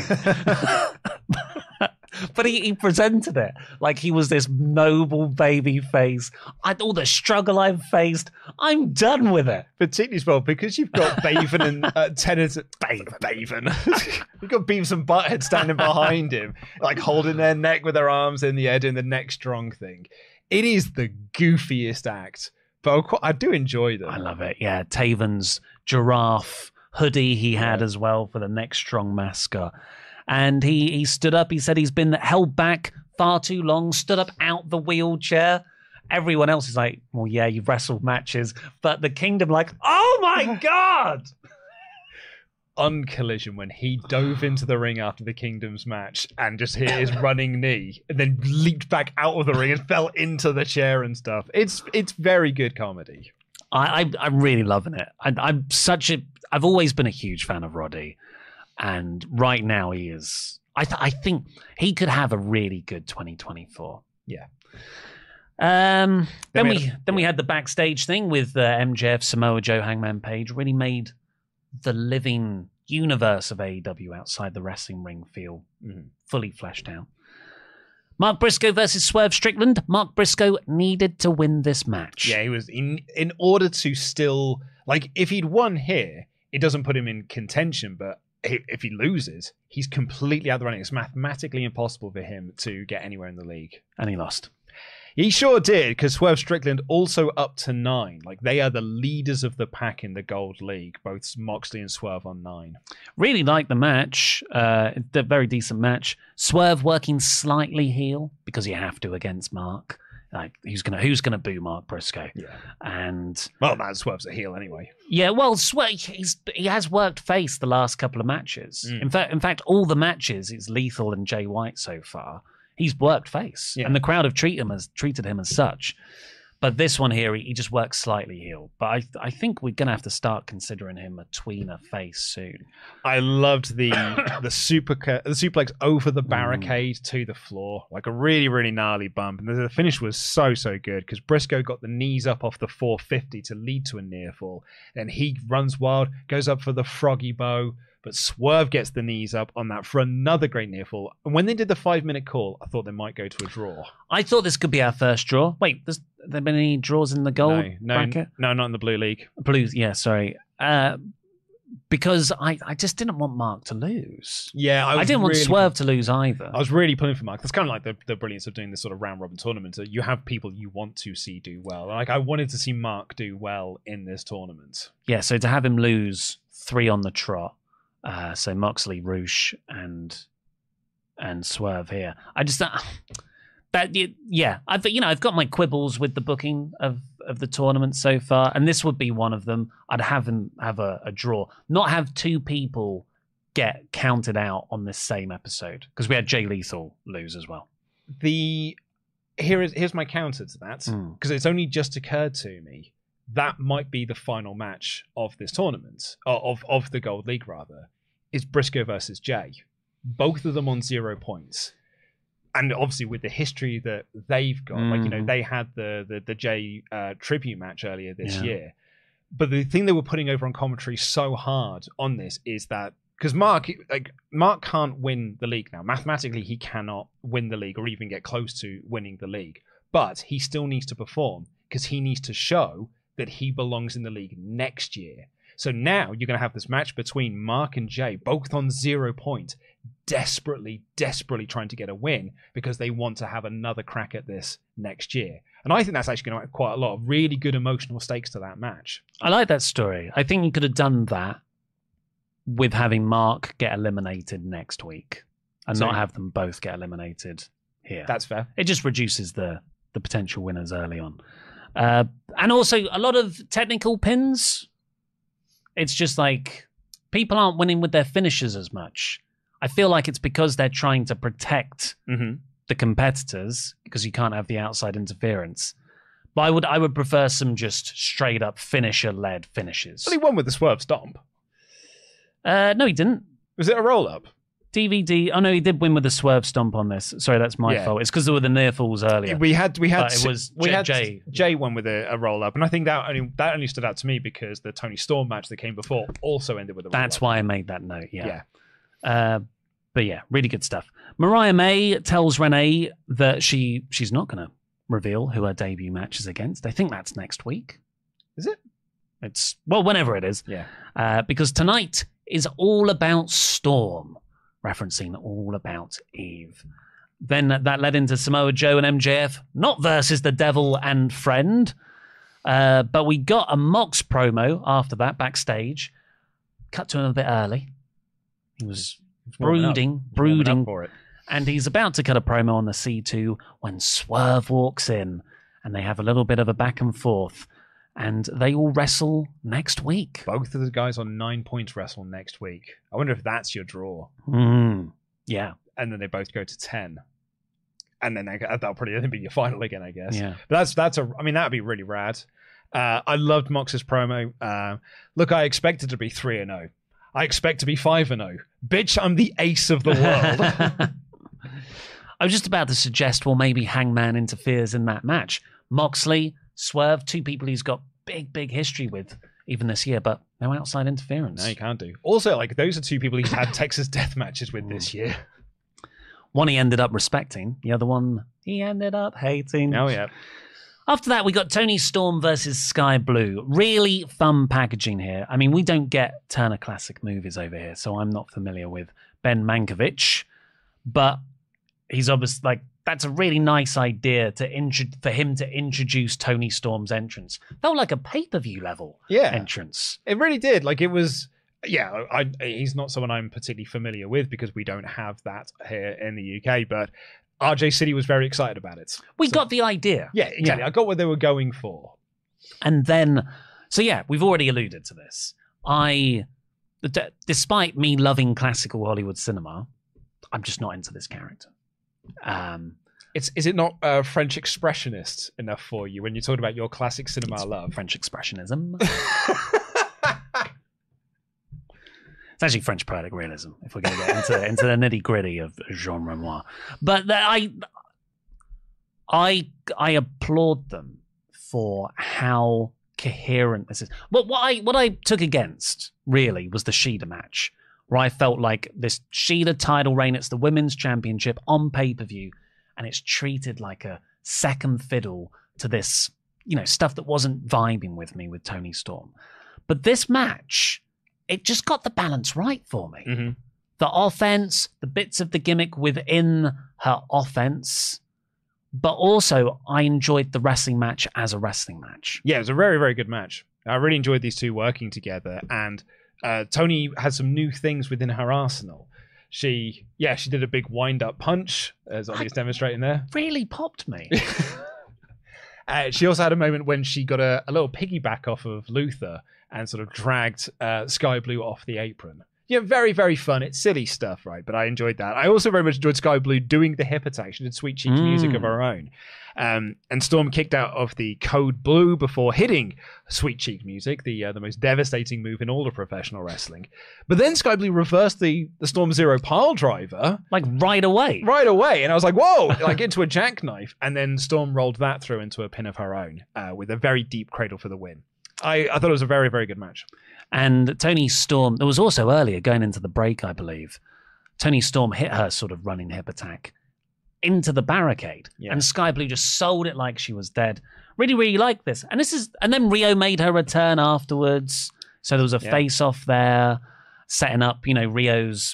G: But he, he presented it like he was this noble baby face. I, all the struggle I've faced, I'm done with it.
H: Particularly as well because you've got Baven and uh, Tennant. Baven, Baven. You've got Beavis and Butthead standing behind him, like holding their neck with their arms in the air, doing the neck strong thing. It is the goofiest act, but I do enjoy them.
G: I love it. Yeah, Taven's giraffe hoodie he had as well for the next strong mascot. And he, he stood up. He said he's been held back far too long, stood up out the wheelchair. Everyone else is like, well, yeah, you've wrestled matches. But the Kingdom like, oh my God!
H: On Collision, when he dove into the ring after the Kingdom's match and just hit his running knee and then leaped back out of the ring and fell into the chair and stuff. It's it's very good comedy.
G: I, I I'm really loving it. I, I'm such a. I've always been a huge fan of Roddy, and right now he is. I th- I think he could have a really good twenty twenty-four.
H: Yeah.
G: Um. Then,
H: Then we
G: we
H: had-
G: then we had the backstage thing with uh, M J F, Samoa Joe, Hangman Page. Really made the living universe of A E W outside the wrestling ring feel
H: Mhm.
G: fully fleshed out. Mark Briscoe versus Swerve Strickland. Mark Briscoe needed to win this match.
H: Yeah, he was in in order to still like if he'd won here, it doesn't put him in contention, but i- if he loses, he's completely out of the running. It's mathematically impossible for him to get anywhere in the league.
G: And he lost.
H: He sure did, because Swerve Strickland also up to nine. Like, they are the leaders of the pack in the Gold League, both Moxley and Swerve on nine.
G: Really like the match. Uh, a very decent match. Swerve working slightly heel, because you have to against Mark. Like, who's gonna who's gonna boo Mark Briscoe?
H: Yeah.
G: And
H: well, that Swerve's a heel anyway.
G: Yeah, well, Swerve he's he has worked face the last couple of matches. Mm. In fact, in fact, all the matches it's Lethal and Jay White so far. He's worked face, yeah. and the crowd have treated him as treated him as such. But this one here, he, he just works slightly heel. But I I think we're gonna have to start considering him a tweener face soon.
H: I loved the the super the suplex over the barricade mm. to the floor, like a really really gnarly bump. And the finish was so so good because Briscoe got the knees up off the four fifty to lead to a near fall. Then he runs wild, goes up for the froggy bow. But Swerve gets the knees up on that for another great near fall. And when they did the five minute call, I thought they might go to a draw.
G: I thought this could be our first draw. Wait, there's there been any draws in the gold
H: no, no,
G: bracket?
H: No, not in the blue league.
G: Blues, yeah, sorry. Uh, because I, I just didn't want Mark to lose.
H: Yeah, I, was
G: I didn't
H: really,
G: want Swerve to lose either.
H: I was really pulling for Mark. That's kind of like the, the brilliance of doing this sort of round robin tournament. So you have people you want to see do well. Like I wanted to see Mark do well in this tournament.
G: Yeah, so to have him lose three on the trot. Uh, so Moxley, Roosh, and and Swerve here. I just uh, that yeah, I've you know I've got my quibbles with the booking of, of the tournament so far, and this would be one of them. I'd have him have a, a draw, not have two people get counted out on this same episode because we had Jay Lethal lose as well.
H: The here is here's my counter to that because mm. it's only just occurred to me. That might be the final match of this tournament, of of the Gold League rather, is Briscoe versus Jay. Both of them on zero points. And obviously with the history that they've got, mm. like, you know, they had the the, the Jay uh, tribute match earlier this yeah. year. But the thing they were putting over on commentary so hard on this is that, because Mark, like Mark can't win the league now. Mathematically, he cannot win the league or even get close to winning the league. But he still needs to perform because he needs to show that he belongs in the league next year. So now you're going to have this match between Mark and Jay, both on zero point, desperately, desperately trying to get a win because they want to have another crack at this next year. And I think that's actually going to add quite a lot of really good emotional stakes to that match.
G: I like that story. I think you could have done that with having Mark get eliminated next week and so, not have them both get eliminated here.
H: That's fair.
G: It just reduces the, the potential winners early on. Uh, and also a lot of technical pins. It's just like people aren't winning with their finishes as much. I feel like it's because they're trying to protect
H: mm-hmm.
G: the competitors because you can't have the outside interference. But I would I would prefer some just straight up finisher led finishes.
H: Well, he won with the Swerve Stomp.
G: Uh, no, he didn't.
H: Was it a roll up?
G: D V D. Oh no, he did win with the Swerve Stomp on this. Sorry, that's my yeah. fault. It's because there were the near falls earlier.
H: We had we had
G: but it was
H: we
G: J-
H: had
G: Jay.
H: Jay won with a, a roll up, and I think that only that only stood out to me because the Tony Storm match that came before also ended with a roll
G: That's
H: up.
G: why I made that note. Yeah.
H: Yeah.
G: Uh, but yeah, really good stuff. Mariah May tells Renee that she she's not going to reveal who her debut match is against. I think that's next week.
H: Is it?
G: It's well, whenever it is.
H: Yeah.
G: Uh, because tonight is all about Storm. Referencing all about Eve. Then that led into Samoa Joe and M J F, not versus the Devil and Friend, uh, but we got a Mox promo after that backstage. Cut to him a bit early. He was brooding, brooding,
H: for it.
G: And he's about to cut a promo on the C two when Swerve walks in, and they have a little bit of a back and forth. And they all wrestle next week.
H: Both of the guys on nine points wrestle next week. I wonder if that's your draw.
G: Mm, yeah.
H: And then they both go to ten. And then they, that'll probably be your final again, I guess.
G: Yeah.
H: But that's, that's a, I mean, that'd be really rad. Uh, I loved Mox's promo. Uh, look, I expected to be three and oh. I expect to be five and oh. Bitch, I'm the ace of the world.
G: I was just about to suggest, well, maybe Hangman interferes in that match. Moxley, Swerve, two people he's got big, big history with even this year, but no outside interference.
H: No, you can't do. Also, like, those are two people he's had Texas death matches with this year.
G: One he ended up respecting. The other one he ended up hating.
H: Oh, yeah.
G: After that, we got Tony Storm versus Sky Blue. Really fun packaging here. I mean, we don't get Turner Classic movies over here, so I'm not familiar with Ben Mankiewicz, but he's obviously, like, that's a really nice idea to intro- for him to introduce Toni Storm's entrance. Felt like a pay-per-view level
H: yeah.
G: entrance.
H: It really did. Like it was, yeah, I, he's not someone I'm particularly familiar with because we don't have that here in the U K, but R J City was very excited about it.
G: We
H: so,
G: got the idea.
H: Yeah, exactly. Yeah. I got what they were going for.
G: And then, so yeah, we've already alluded to this. I, d- despite me loving classical Hollywood cinema, I'm just not into this character. Um,
H: it's is it not uh, French expressionist enough for you when you talk about your classic cinema love?
G: French expressionism. It's actually French poetic realism, if we're going to get into, into the nitty gritty of Jean Renoir. But the, I, I, I applaud them for how coherent this is. But what I what I took against really was the Shida match, where I felt like this Shida title reign, it's the women's championship on pay-per-view, and it's treated like a second fiddle to this, you know, stuff that wasn't vibing with me with Toni Storm. But this match, it just got the balance right for me.
H: Mm-hmm.
G: The offense, the bits of the gimmick within her offense, but also I enjoyed the wrestling match as a wrestling match.
H: Yeah, it was a very, very good match. I really enjoyed these two working together, and uh, Toni had some new things within her arsenal. She, yeah, she did a big wind-up punch, as Ollie's demonstrating there.
G: Really popped me.
H: uh, she also had a moment when she got a, a little piggyback off of Luther and sort of dragged uh, Sky Blue off the apron. Yeah, very, very fun. It's silly stuff, right? But I enjoyed that. I also very much enjoyed Sky Blue doing the hip attack. She did Sweet Cheeks mm. music of her own. Um, and Storm kicked out of the Code Blue before hitting Sweet Cheek music, the uh, the most devastating move in all of professional wrestling. But then Sky Blue reversed the, the Storm Zero pile driver.
G: Like right away.
H: Right away. And I was like, whoa, like into a jackknife. And then Storm rolled that through into a pin of her own uh, with a very deep cradle for the win. I, I thought it was a very, very good match.
G: And Toni Storm, there was also earlier, going into the break, I believe, Toni Storm hit her sort of running hip attack into the barricade. Yeah. And Sky Blue just sold it like she was dead. Really, really liked this. And this is, and then Rio made her return afterwards. So there was a yeah. face-off there, setting up, you know, Rio's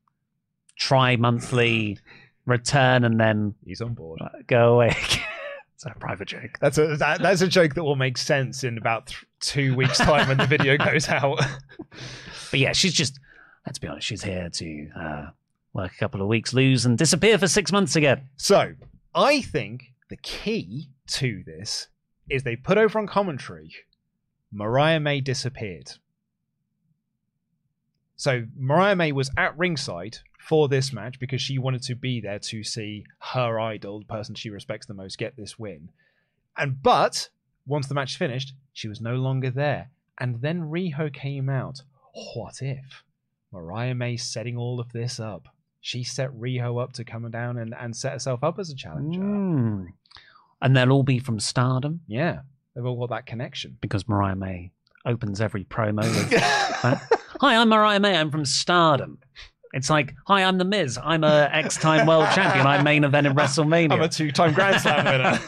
G: tri-monthly return, and then
H: he's on board.
G: Go away. It's a private joke.
H: That's a that, that's a joke that will make sense in about th- two weeks' time when the video goes out.
G: But yeah, she's just, let's be honest, she's here to uh, work a couple of weeks, lose, and disappear for six months again.
H: So I think the key to this is they put over on commentary, Mariah May disappeared. So Mariah May was at ringside for this match because she wanted to be there to see her idol, the person she respects the most, get this win. And but once the match finished, she was no longer there. And then Riho came out. What if Mariah May setting all of this up? She set Riho up to come down and, and set herself up as a challenger.
G: Mm. And they'll all be from Stardom?
H: Yeah. They've all got that connection.
G: Because Mariah May opens every promo with that. Hi, I'm Mariah May. I'm from Stardom. It's like, hi, I'm The Miz. I'm a X-Time World Champion. I main event in WrestleMania.
H: I'm a two-time Grand Slam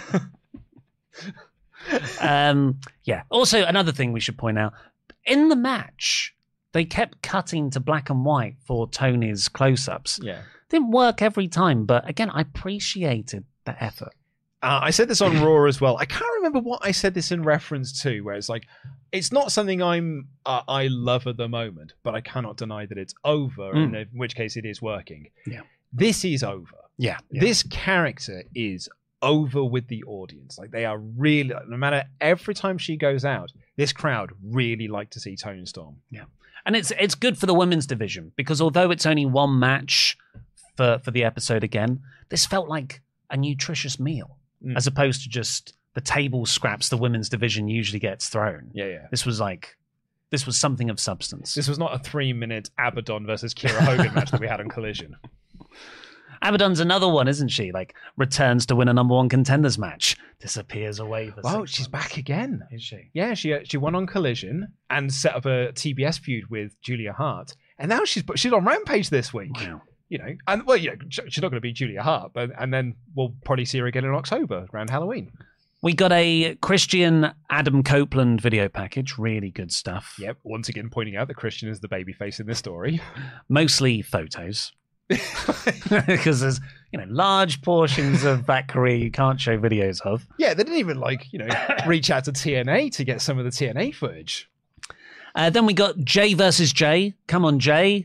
H: winner.
G: um, yeah. Also, another thing we should point out, in the match, they kept cutting to black and white for Tony's close-ups.
H: Yeah.
G: Didn't work every time, but again, I appreciated the effort.
H: Uh, I said this on Raw as well. I can't remember what I said this in reference to, where it's like, it's not something I'm uh, I love at the moment, but I cannot deny that it's over, mm. in which case it is working.
G: Yeah.
H: This is over.
G: Yeah. yeah.
H: This character is over with the audience. Like, they are really, no matter every time she goes out, this crowd really like to see Toni Storm.
G: Yeah. And it's it's good for the women's division, because although it's only one match for, for the episode again, this felt like a nutritious meal. Mm. As opposed to just the table scraps the women's division usually gets thrown.
H: Yeah, yeah.
G: This was like, this was something of substance.
H: This was not a three-minute Abaddon versus Kira Hogan match that we had on Collision.
G: Abaddon's another one, isn't she? Like, returns to win a number one contenders match, disappears away for
H: Oh,
G: six
H: she's
G: months.
H: back again.
G: Is she?
H: Yeah, she uh, she won on Collision and set up a T B S feud with Julia Hart. And now she's she's on Rampage this week.
G: Wow.
H: You know, and well, you know, she's not going to be Julia Hart, but and then we'll probably see her again in October around Halloween.
G: We got a Christian Adam Copeland video package, really good stuff.
H: Yep. Once again, pointing out that Christian is the babyface in this story.
G: Mostly photos. Because there's, you know, large portions of that career you can't show videos of.
H: Yeah, they didn't even, like, you know, reach out to T N A to get some of the T N A footage.
G: Uh, then we got Jay versus Jay. Come on, Jay.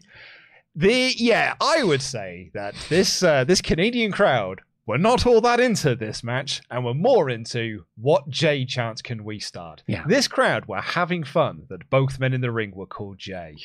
H: The yeah, I would say that this uh, this Canadian crowd were not all that into this match and were more into what Jay chants can we start.
G: Yeah.
H: This crowd were having fun that both men in the ring were called Jay.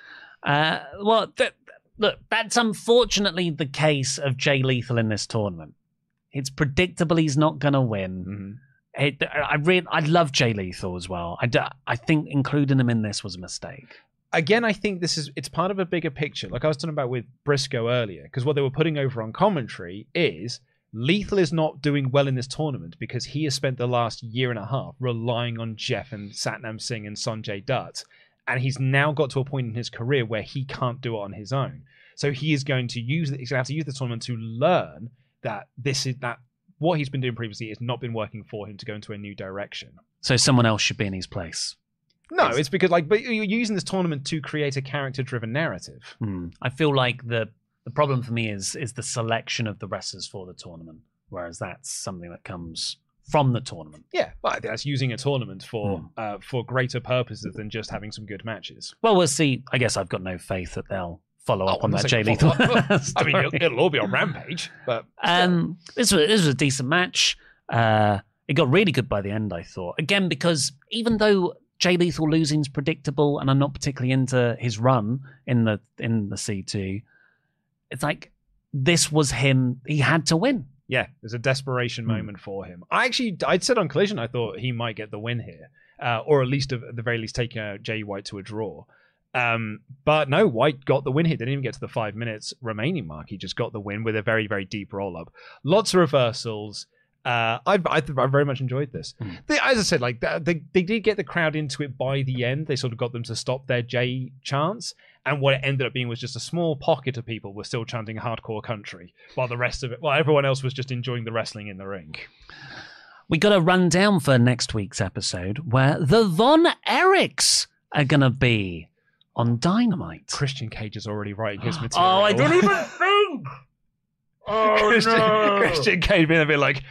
G: Uh, well, th- look, that's unfortunately the case of Jay Lethal in this tournament. It's predictable he's not going to win.
H: Mm-hmm.
G: It, I really, I love Jay Lethal as well. I, d- I think including him in this was a mistake.
H: Again, I think this is it's part of a bigger picture. Like I was talking about with Briscoe earlier, because what they were putting over on commentary is Lethal is not doing well in this tournament because he has spent the last year and a half relying on Jeff and Satnam Singh and Sanjay Dutt. And he's now got to a point in his career where he can't do it on his own. So he is going to use he's going to have to use the tournament to learn that this is that what he's been doing previously has not been working for him to go into a new direction.
G: So someone else should be in his place.
H: No, it's, it's because like, but you're using this tournament to create a character-driven narrative.
G: Hmm. I feel like the the problem for me is is the selection of the wrestlers for the tournament, whereas that's something that comes from the tournament.
H: Yeah, well, that's using a tournament for
G: Hmm.
H: uh, for greater purposes than just having some good matches.
G: Well, we'll see. I guess I've got no faith that they'll follow up
H: Oh,
G: on
H: I'm
G: that
H: not
G: Jay
H: saying
G: Lethal.
H: follow up. I mean,
G: story.
H: it'll, it'll all be on Rampage, but
G: Um, this was this was a decent match. Uh, it got really good by the end, I thought. Again, because even though Jay Lethal losing is predictable, and I'm not particularly into his run in the in the C two, it's like this was him. He had to win.
H: yeah, there's a desperation
G: Hmm.
H: moment for him. I actually, I'd said on Collision, I thought he might get the win here, uh, or at least at the very least take uh, Jay White to a draw. Um, but no, White got the win here. They didn't even get to the five minutes remaining mark. He just got the win with a very, very deep roll up. Lots of reversals. Uh, I, I, I very much enjoyed this.
G: Mm.
H: They, as I said, like they, they did get the crowd into it by the end. They sort of got them to stop their Jay chants. And what it ended up being was just a small pocket of people were still chanting hardcore country, while the rest of it, while everyone else was just enjoying the wrestling in the ring.
G: We got a rundown for next week's episode where the Von Erichs are gonna be on Dynamite.
H: Christian Cage is already writing his material.
G: Oh, I didn't even think. Oh
H: Christian,
G: no!
H: Christian Cage being a bit like,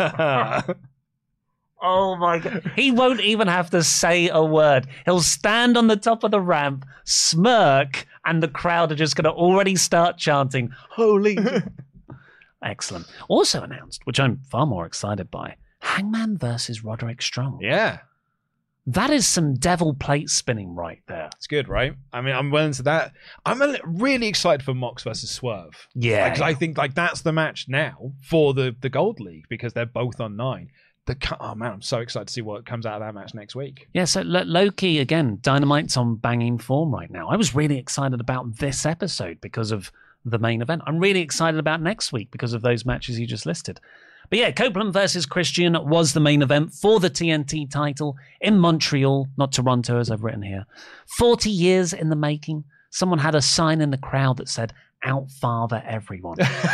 G: Oh my god. He won't even have to say a word. He'll stand on the top of the ramp, smirk, and the crowd are just going to already start chanting, Holy. Excellent. Also announced, which I'm far more excited by, Hangman versus Roderick Strong.
H: yeah,
G: That is some devil plate spinning right there.
H: it's good, right? I mean, I'm well into that. I'm a li- really excited for Mox versus Swerve.
G: Yeah.
H: Because I think like that's the match now for the, the Gold League because they're both on nine. The cu- oh man, I'm so excited to see what comes out of that match next week.
G: Yeah, so Lo- Loki, again, Dynamite's on banging form right now. I was really excited about this episode because of the main event. I'm really excited about next week because of those matches you just listed. But yeah, Copeland versus Christian was the main event for the T N T title in Montreal, not Toronto, as I've written here. forty years in the making. Someone had a sign in the crowd that said, "Outfather everyone."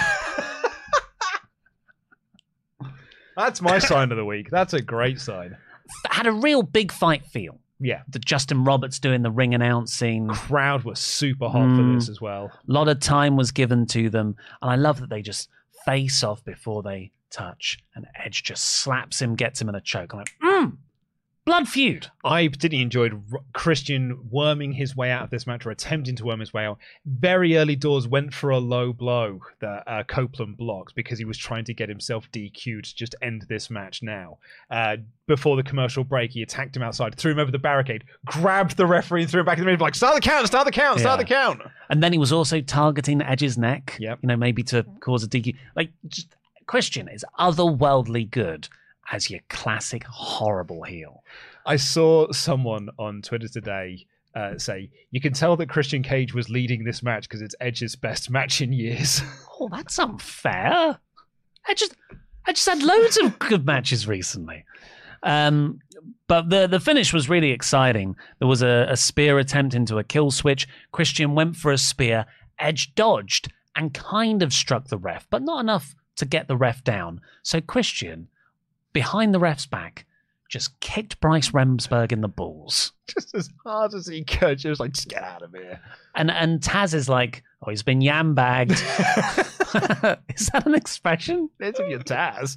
H: That's my sign of the week. That's a great sign.
G: Had a real big fight feel.
H: Yeah.
G: The Justin Roberts doing the ring announcing.
H: Crowd was super hot
G: Mm.
H: for this as well.
G: A lot of time was given to them. And I love that they just face off before they touch. And Edge just slaps him, gets him in a choke. I'm like, mm, blood feud.
H: I particularly enjoyed R- Christian worming his way out of this match or attempting to worm his way out. Very early doors went for a low blow that uh, Copeland blocked because he was trying to get himself D Q'd to just end this match now. Uh, before the commercial break, he attacked him outside, threw him over the barricade, grabbed the referee and threw him back in the ring, like, start the count, start the count, start
G: Yeah.
H: the count.
G: And then he was also targeting Edge's neck.
H: Yep.
G: You know, maybe to cause a D Q. Like, just Christian is otherworldly good as your classic horrible heel.
H: I saw someone on Twitter today uh, say, you can tell that Christian Cage was leading this match because it's Edge's best match in years.
G: Oh, that's unfair. I just, I just had loads of good matches recently. Um, but the the finish was really exciting. There was a, a spear attempt into a kill switch. Christian went for a spear. Edge dodged and kind of struck the ref, but not enough to get the ref down. So Christian, behind the ref's back, just kicked Bryce Remsburg in the balls.
H: Just as hard as he could. She was like, just get out of here.
G: And and Taz is like, oh, he's been yam bagged. Is that an expression?
H: It's if you're Taz.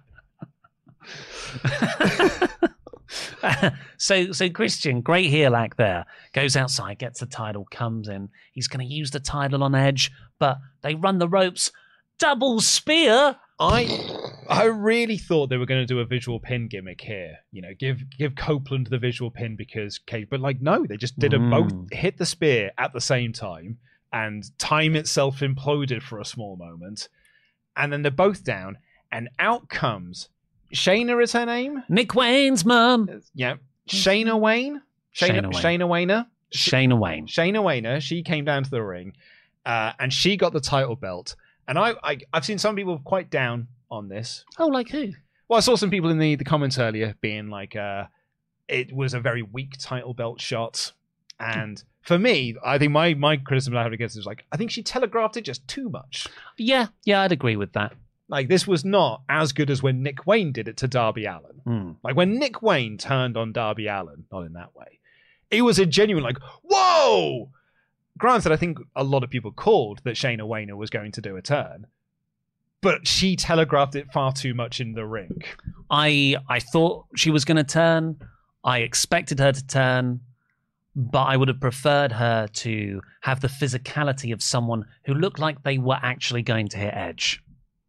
G: so so Christian, great heel act there, goes outside, gets the title, comes in. He's going to use the title on Edge, but they run the ropes. Double spear.
H: I I really thought they were going to do a visual pin gimmick here. You know, give give Copeland the visual pin because Kate, but like no, they just did them
G: Mm.
H: both hit the spear at the same time, and time itself imploded for a small moment, and then they're both down, and out comes Shayna. Is her name?
G: Nick Wayne's mum.
H: Yeah, Shayna Wayne. Shayna
G: Shayna Wayne.
H: Shayna Wayner.
G: Shayna Wayne.
H: Shayna Wayner. She came down to the ring, uh, and she got the title belt. And I, I, I've seen some people quite down on this.
G: Oh, like who?
H: Well, I saw some people in the, the comments earlier being like, uh, it was a very weak title belt shot. And for me, I think my, my criticism I have against it is like, I think she telegraphed it just too much.
G: Yeah, yeah, I'd agree with that.
H: Like, this was not as good as when Nick Wayne did it to Darby Allin.
G: Mm.
H: Like, when Nick Wayne turned on Darby Allin, not in that way, it was a genuine, like, whoa! Granted, I think a lot of people called that Shayna Wayner was going to do a turn, but she telegraphed it far too much in the ring.
G: I I thought she was going to turn. I expected her to turn, but I would have preferred her to have the physicality of someone who looked like they were actually going to hit Edge.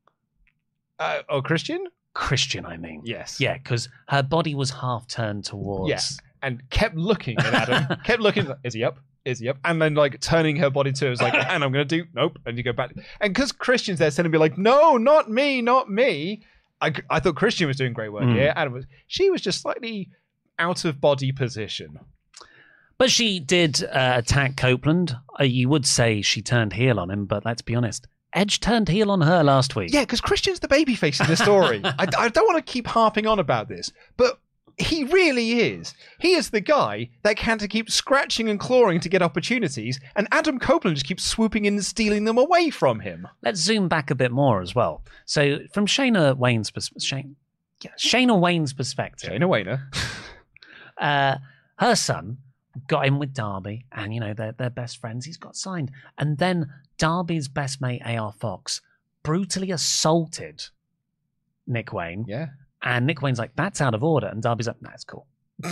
H: Uh, oh, Christian?
G: Christian, I mean.
H: Yes.
G: Yeah, because her body was half turned towards.
H: Yes, and kept looking at Adam. kept looking. Is he up? Is he up? And then like turning her body to it was like, and I'm going to do, nope. And you go back. And because Christian's there, sending me like, no, not me, not me. I, I thought Christian was doing great work
G: Mm.
H: here. Adam was, she was just slightly out of body position.
G: But she did uh, attack Copeland. Uh, you would say she turned heel on him, but let's be honest. Edge turned heel on her last week.
H: Yeah, because Christian's the babyface in this story. I, I don't want to keep harping on about this, but he really is. He is the guy that can to keep scratching and clawing to get opportunities, and Adam Copeland just keeps swooping in and stealing them away from him.
G: Let's zoom back a bit more as well. So, from Shayna Wayne's pers- Shane, yeah, Shayna Wayne's perspective,
H: Shayna Wayner,
G: uh, her son got in with Darby, and you know they're they're best friends. He's got signed, and then Darby's best mate A R Fox brutally assaulted Nick Wayne.
H: Yeah.
G: And Nick Wayne's like, that's out of order. And Darby's like, that's cool.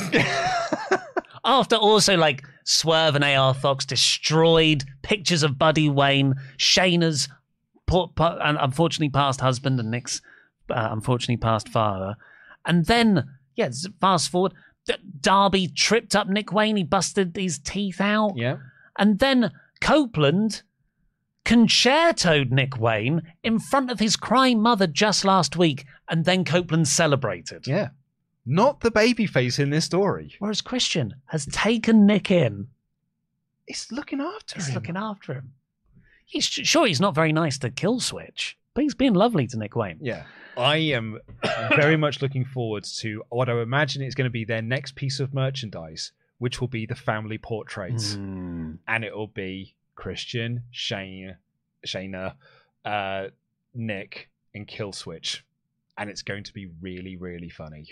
G: After also like Swerve and A R Fox destroyed pictures of Buddy Wayne, Shayna's po- po- and unfortunately past husband and Nick's uh, unfortunately past father. And then, yeah, fast forward, D- Darby tripped up Nick Wayne. He busted his teeth out.
H: Yeah.
G: And then Copeland concertoed Nick Wayne in front of his crying mother just last week, and then Copeland celebrated.
H: Yeah. Not the babyface in this story.
G: Whereas Christian has taken Nick in.
H: He's looking after
G: He's
H: him.
G: looking after him. He's sure he's not very nice to Kill Switch, but he's being lovely to Nick Wayne.
H: Yeah. I am very much looking forward to what I imagine is going to be their next piece of merchandise, which will be the family portraits.
G: Mm.
H: And it will be Christian, Shane, Shayna, uh, Nick, and Kill Switch. And it's going to be really, really funny.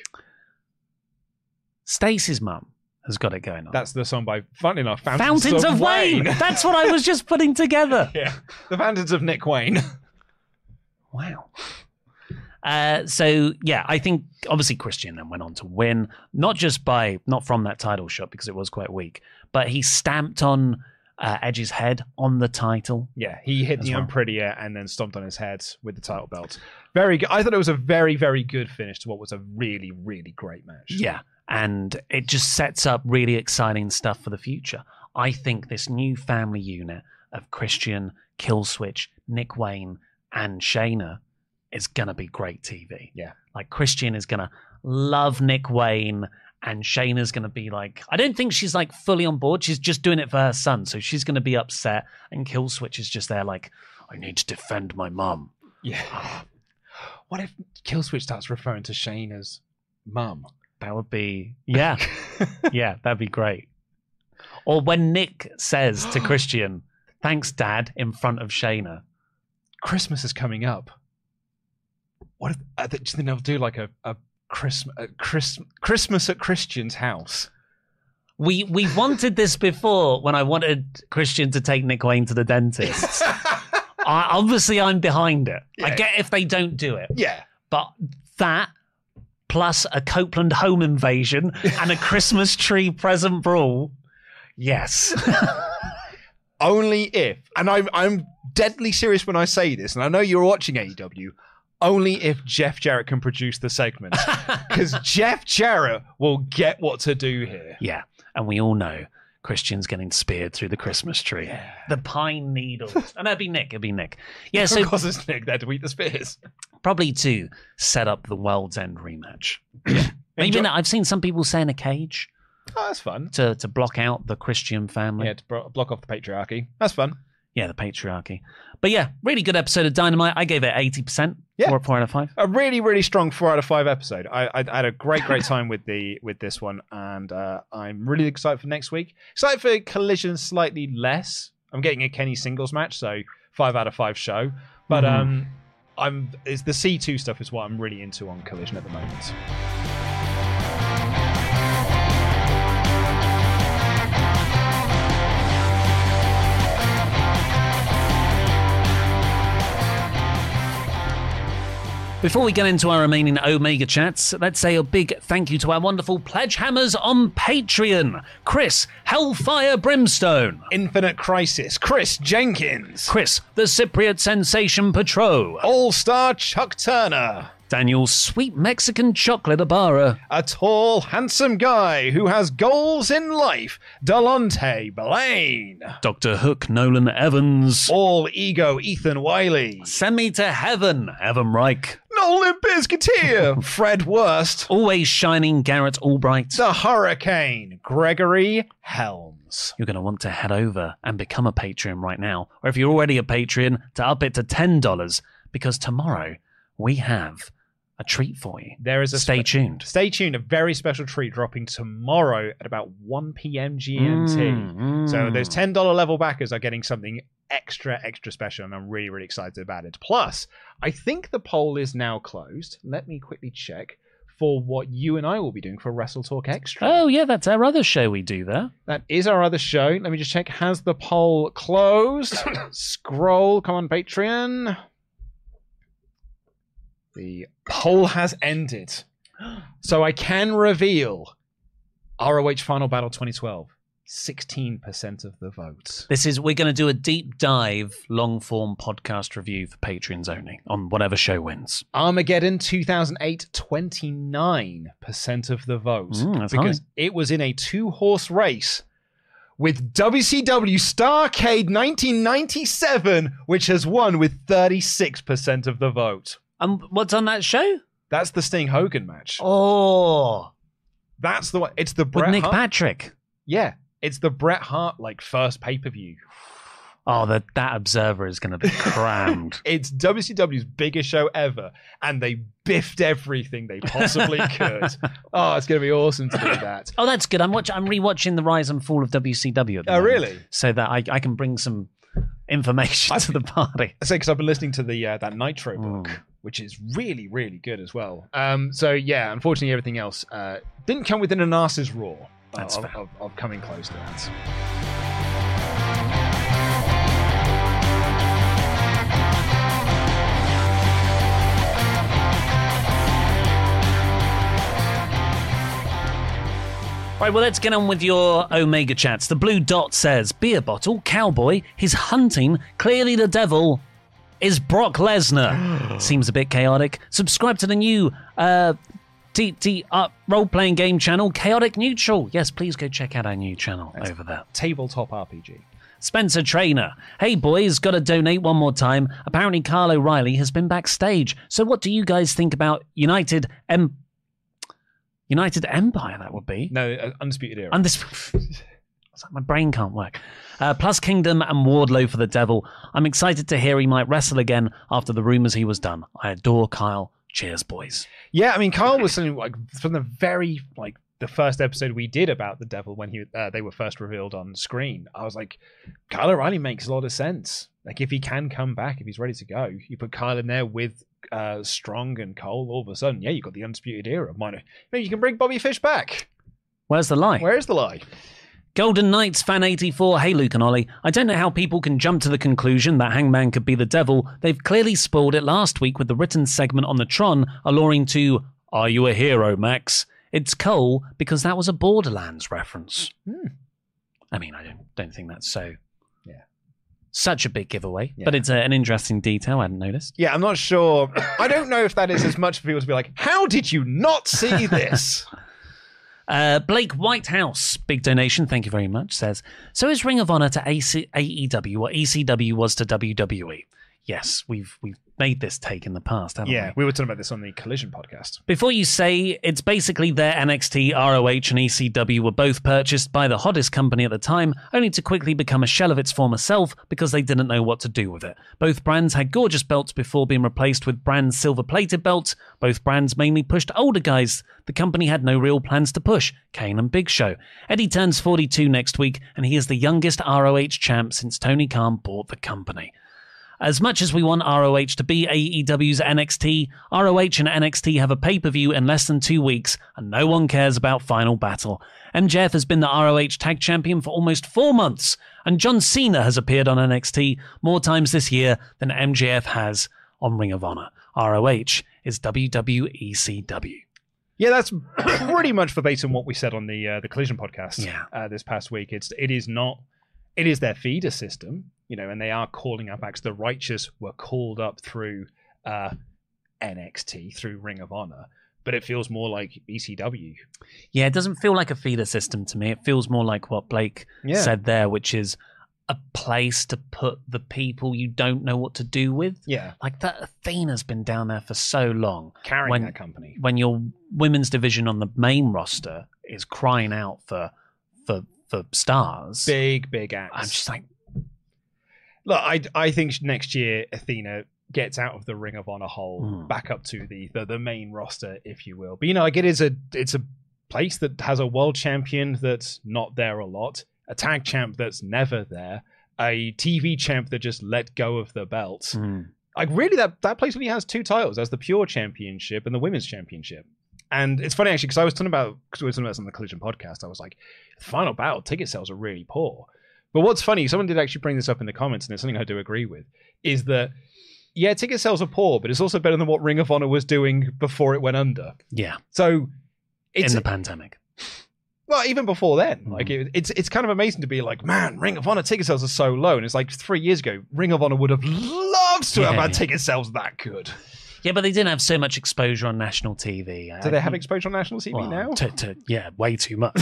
G: Stacey's mum has got it going on.
H: That's the song by, funnily enough, Fountains,
G: Fountains
H: of,
G: of Wayne.
H: Wayne.
G: That's what I was just putting together.
H: Yeah. The Fountains of Nick Wayne.
G: Wow. Uh, so, yeah, I think obviously Christian then went on to win, not just by, not from that title shot because it was quite weak, but he stamped on uh, Edge's head on the title.
H: Yeah, he hit
G: As
H: the
G: well.
H: Unprettier and then stomped on his head with the title belt. Very good. I thought it was a very, very good finish to what was a really, really great match.
G: Yeah, and it just sets up really exciting stuff for the future. I think this new family unit of Christian, Killswitch, Nick Wayne, and Shayna is going to be great T V.
H: Yeah.
G: Like, Christian is going to love Nick Wayne, and Shayna's going to be like, I don't think she's like fully on board. She's just doing it for her son. So she's going to be upset. And Killswitch is just there like, I need to defend my mum.
H: Yeah. What if Killswitch starts referring to Shane as mum?
G: That would be, yeah. Yeah, that'd be great. Or when Nick says to Christian, thanks, Dad, in front of Shayna.
H: Christmas is coming up. What if, I think they'll do like a, a Christmas, uh, Chris, Christmas at Christian's house.
G: We we wanted this before when I wanted Christian to take Nick Wayne to the dentist. I, obviously, I'm behind it. Yeah. I get if they don't do it.
H: Yeah.
G: But that, plus a Copeland home invasion and a Christmas tree present brawl, yes.
H: Only if, and I'm, I'm deadly serious when I say this, and I know you're watching A E W, only if Jeff Jarrett can produce the segment. Because Jeff Jarrett will get what to do here.
G: Yeah, and we all know Christian's getting speared through the Christmas tree. Yeah. The pine needles. And that'd be Nick, it'd be Nick. Yeah, so
H: of course it's Nick there to eat the spears.
G: Probably to set up the World's End rematch. Yeah. Even I've seen some people say in a cage.
H: Oh, that's fun.
G: To to block out the Christian family.
H: Yeah, to bro- block off the patriarchy. That's fun.
G: Yeah, the patriarchy. But yeah, really good episode of Dynamite. I gave it eighty percent.
H: Yeah.
G: Four, four out of five.
H: A really, really strong four out of five episode. I, I, I had a great, great time with the with this one, and uh, I'm really excited for next week. Excited for Collision slightly less. I'm getting a Kenny singles match, so five out of five show. But mm-hmm. um, I'm is the C two stuff is what I'm really into on Collision at the moment.
G: Before we get into our remaining Omega chats, let's say a big thank you to our wonderful pledge hammers on Patreon. Chris, Hellfire Brimstone.
H: Infinite Crisis, Chris Jenkins.
G: Chris, the Cypriot Sensation Patro.
H: All-Star Chuck Turner.
G: Daniel, Sweet Mexican Chocolate Ibarra.
H: A tall, handsome guy who has goals in life, Delonte Blaine.
G: Doctor Hook, Nolan Evans.
H: All Ego, Ethan Wiley.
G: Send me to heaven, Evan Reich.
H: Nolan Biscuiteer, Fred Wurst.
G: Always shining, Garrett Albright.
H: The Hurricane, Gregory Helms.
G: You're going to want to head over and become a Patreon right now, or if you're already a Patreon, to up it to ten dollars, because tomorrow we have a treat for you.
H: There is a
G: Stay
H: spe-
G: tuned.
H: Stay tuned. A very special treat dropping tomorrow at about one p.m. G M T.
G: Mm, mm.
H: So those ten dollars level backers are getting something extra, extra special, and I'm really, really excited about it. Plus, I think the poll is now closed. Let me quickly check for what you and I will be doing for Wrestle Talk Extra.
G: Oh, yeah, that's our other show we do there.
H: That is our other show. Let me just check. Has the poll closed? Scroll. Come on, Patreon. The poll has ended. So I can reveal R O H Final Battle twenty twelve. sixteen percent of the votes.
G: This is, we're going to do a deep dive, long form podcast review for Patreons only on whatever show wins.
H: Armageddon two thousand eight, twenty-nine percent of the votes.
G: Mm, that's
H: because
G: high.
H: It was in a two horse race with W C W Starrcade nineteen ninety-seven, which has won with thirty-six percent of the vote.
G: And um, what's on that show?
H: That's the Sting Hogan match.
G: Oh.
H: That's the one. It's the Bret
G: With Nick
H: Hart.
G: Patrick.
H: Yeah. It's the Bret Hart, like, first pay-per-view.
G: Oh, that that Observer is going to be crammed.
H: It's W C W's biggest show ever, and they biffed everything they possibly could. Oh, it's going to be awesome to do that.
G: Oh, that's good. I'm watch- I'm rewatching the rise and fall of W C W at the
H: Oh,
G: moment,
H: really?
G: So that I, I can bring some information
H: I,
G: to the party.
H: I say because I've been listening to the uh, that Nitro book,
G: Mm.
H: which is really, really good as well. Um, so yeah, unfortunately, everything else uh, didn't come within an arse's roar uh,
G: That's
H: of,
G: fair.
H: of, of coming close to that.
G: Right, well, let's get on with your Omega chats. The blue dot says, beer bottle, cowboy, he's hunting, clearly the devil is Brock Lesnar. Seems a bit chaotic. Subscribe to the new uh, T T uh, role-playing game channel, Chaotic Neutral. Yes, please go check out our new channel
H: That's
G: over there.
H: Tabletop R P G.
G: Spencer Trainer. Hey boys, gotta donate one more time. Apparently Kyle O'Reilly has been backstage. So what do you guys think about United M... United Empire, that would be?
H: No, uh, Undisputed Era.
G: Undis- It's like my brain can't work. Uh, plus Kingdom and Wardlow for the Devil. I'm excited to hear he might wrestle again after the rumours he was done. I adore Kyle. Cheers, boys.
H: Yeah, I mean, Kyle was something like from the very like the first episode we did about the devil when he uh, they were first revealed on screen. I was like, Kyle O'Reilly makes a lot of sense. Like, if he can come back, if he's ready to go, you put Kyle in there with uh, Strong and Cole, all of a sudden, yeah, you've got the Undisputed Era. Minor. Maybe you can bring Bobby Fish back.
G: Where's the lie?
H: Where's the lie?
G: Golden Knights fan eighty-four. Hey, Luke and Ollie. I don't know how people can jump to the conclusion that Hangman could be the devil. They've clearly spoiled it last week with the written segment on the Tron alluring to, "Are you a hero, Max?" It's Cole because that was a Borderlands reference.
H: Hmm.
G: I mean, I don't, don't think that's so...
H: Yeah.
G: Such a big giveaway,
H: yeah.
G: but it's a, an interesting detail I hadn't noticed.
H: Yeah, I'm not sure. I don't know if that is as much for people to be like, how did you not see this?
G: uh, Blake Whitehouse, big donation, thank you very much, says, so is Ring of Honor to A C- A E W what E C W was to W W E? Yes, we've we've made this take in the past, haven't
H: yeah,
G: we?
H: we were talking about this on the Collision podcast.
G: Before you say, it's basically their N X T, R O H, and E C W were both purchased by the hottest company at the time, only to quickly become a shell of its former self because they didn't know what to do with it. Both brands had gorgeous belts before being replaced with brand silver-plated belts. Both brands mainly pushed older guys the company had no real plans to push, Kane and Big Show. Eddie turns forty-two next week, and he is the youngest R O H champ since Tony Khan bought the company. As much as we want R O H to be A E W's N X T, R O H and N X T have a pay-per-view in less than two weeks, and no one cares about Final Battle. M J F has been the R O H Tag Champion for almost four months, and John Cena has appeared on N X T more times this year than M J F has on Ring of Honor. R O H is W W E C W.
H: Yeah, that's pretty much verbatim what we said on the uh, the Collision podcast
G: yeah.
H: uh, this past week. It's it is not it is their feeder system, you know, and they are calling up acts. The Righteous were called up through uh, N X T, through Ring of Honor, but it feels more like E C W.
G: Yeah, it doesn't feel like a feeder system to me. It feels more like what Blake
H: yeah.
G: said there, which is a place to put the people you don't know what to do with.
H: Yeah.
G: Like that Athena's been down there for so long.
H: Carrying
G: when,
H: that company.
G: When your women's division on the main roster is crying out for for for stars.
H: Big, big acts.
G: I'm just like...
H: Look, I, I think next year Athena gets out of the Ring of Honor hole,
G: mm.
H: back up to the, the the main roster, if you will. But, you know, like it is a it's a place that has a world champion that's not there a lot, a tag champ that's never there, a T V champ that just let go of the belt.
G: Mm.
H: Like, really, that, that place only has two titles. There's the Pure Championship and the Women's Championship. And it's funny, actually, because I was talking about, because we were talking about this on the Collision podcast, I was like, the Final Battle ticket sales are really poor. But what's funny, someone did actually bring this up in the comments, and it's something I do agree with, is that, yeah, ticket sales are poor, but it's also better than what Ring of Honor was doing before it went under.
G: Yeah.
H: So, it's...
G: In the pandemic.
H: Well, even before then, mm. like it, it's it's kind of amazing to be like, man, Ring of Honor ticket sales are so low, and it's like three years ago, Ring of Honor would have loved to
G: yeah,
H: have had
G: yeah.
H: ticket sales that good.
G: Yeah, but they didn't have so much exposure on national T V.
H: Do they have exposure on national T V
G: well,
H: now?
G: To, to, yeah, way too much.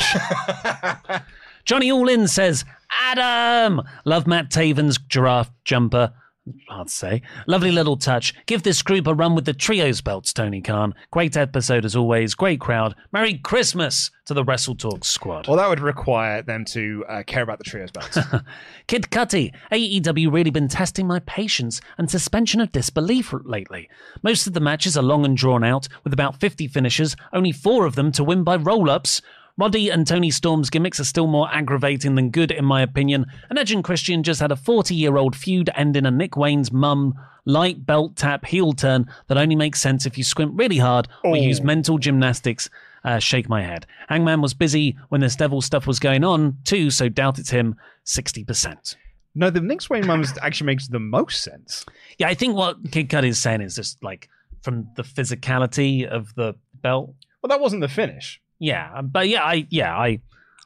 G: Johnny All In says, Adam! Love Matt Taven's giraffe jumper. Hard to say. Lovely little touch. Give this group a run with the trios belts, Tony Khan. Great episode as always. Great crowd. Merry Christmas to the Wrestle Talk squad.
H: Well, that would require them to uh, care about the trios belts.
G: Kid Cutty. A E W really been testing my patience and suspension of disbelief lately. Most of the matches are long and drawn out, with about fifty finishers, only four of them to win by roll-ups. Roddy and Tony Storm's gimmicks are still more aggravating than good, in my opinion. And Edge and Christian just had a forty-year-old feud end in a Nick Wayne's mum light belt tap heel turn that only makes sense if you squint really hard or
H: oh.
G: use mental gymnastics. Uh, shake my head. Hangman was busy when this devil stuff was going on, too, so doubt it's him sixty percent.
H: No, the Nick Wayne mums actually makes the most sense.
G: Yeah, I think what Kid Cudi is saying is just like from the physicality of the belt.
H: Well, that wasn't the finish.
G: Yeah, but yeah, I yeah, I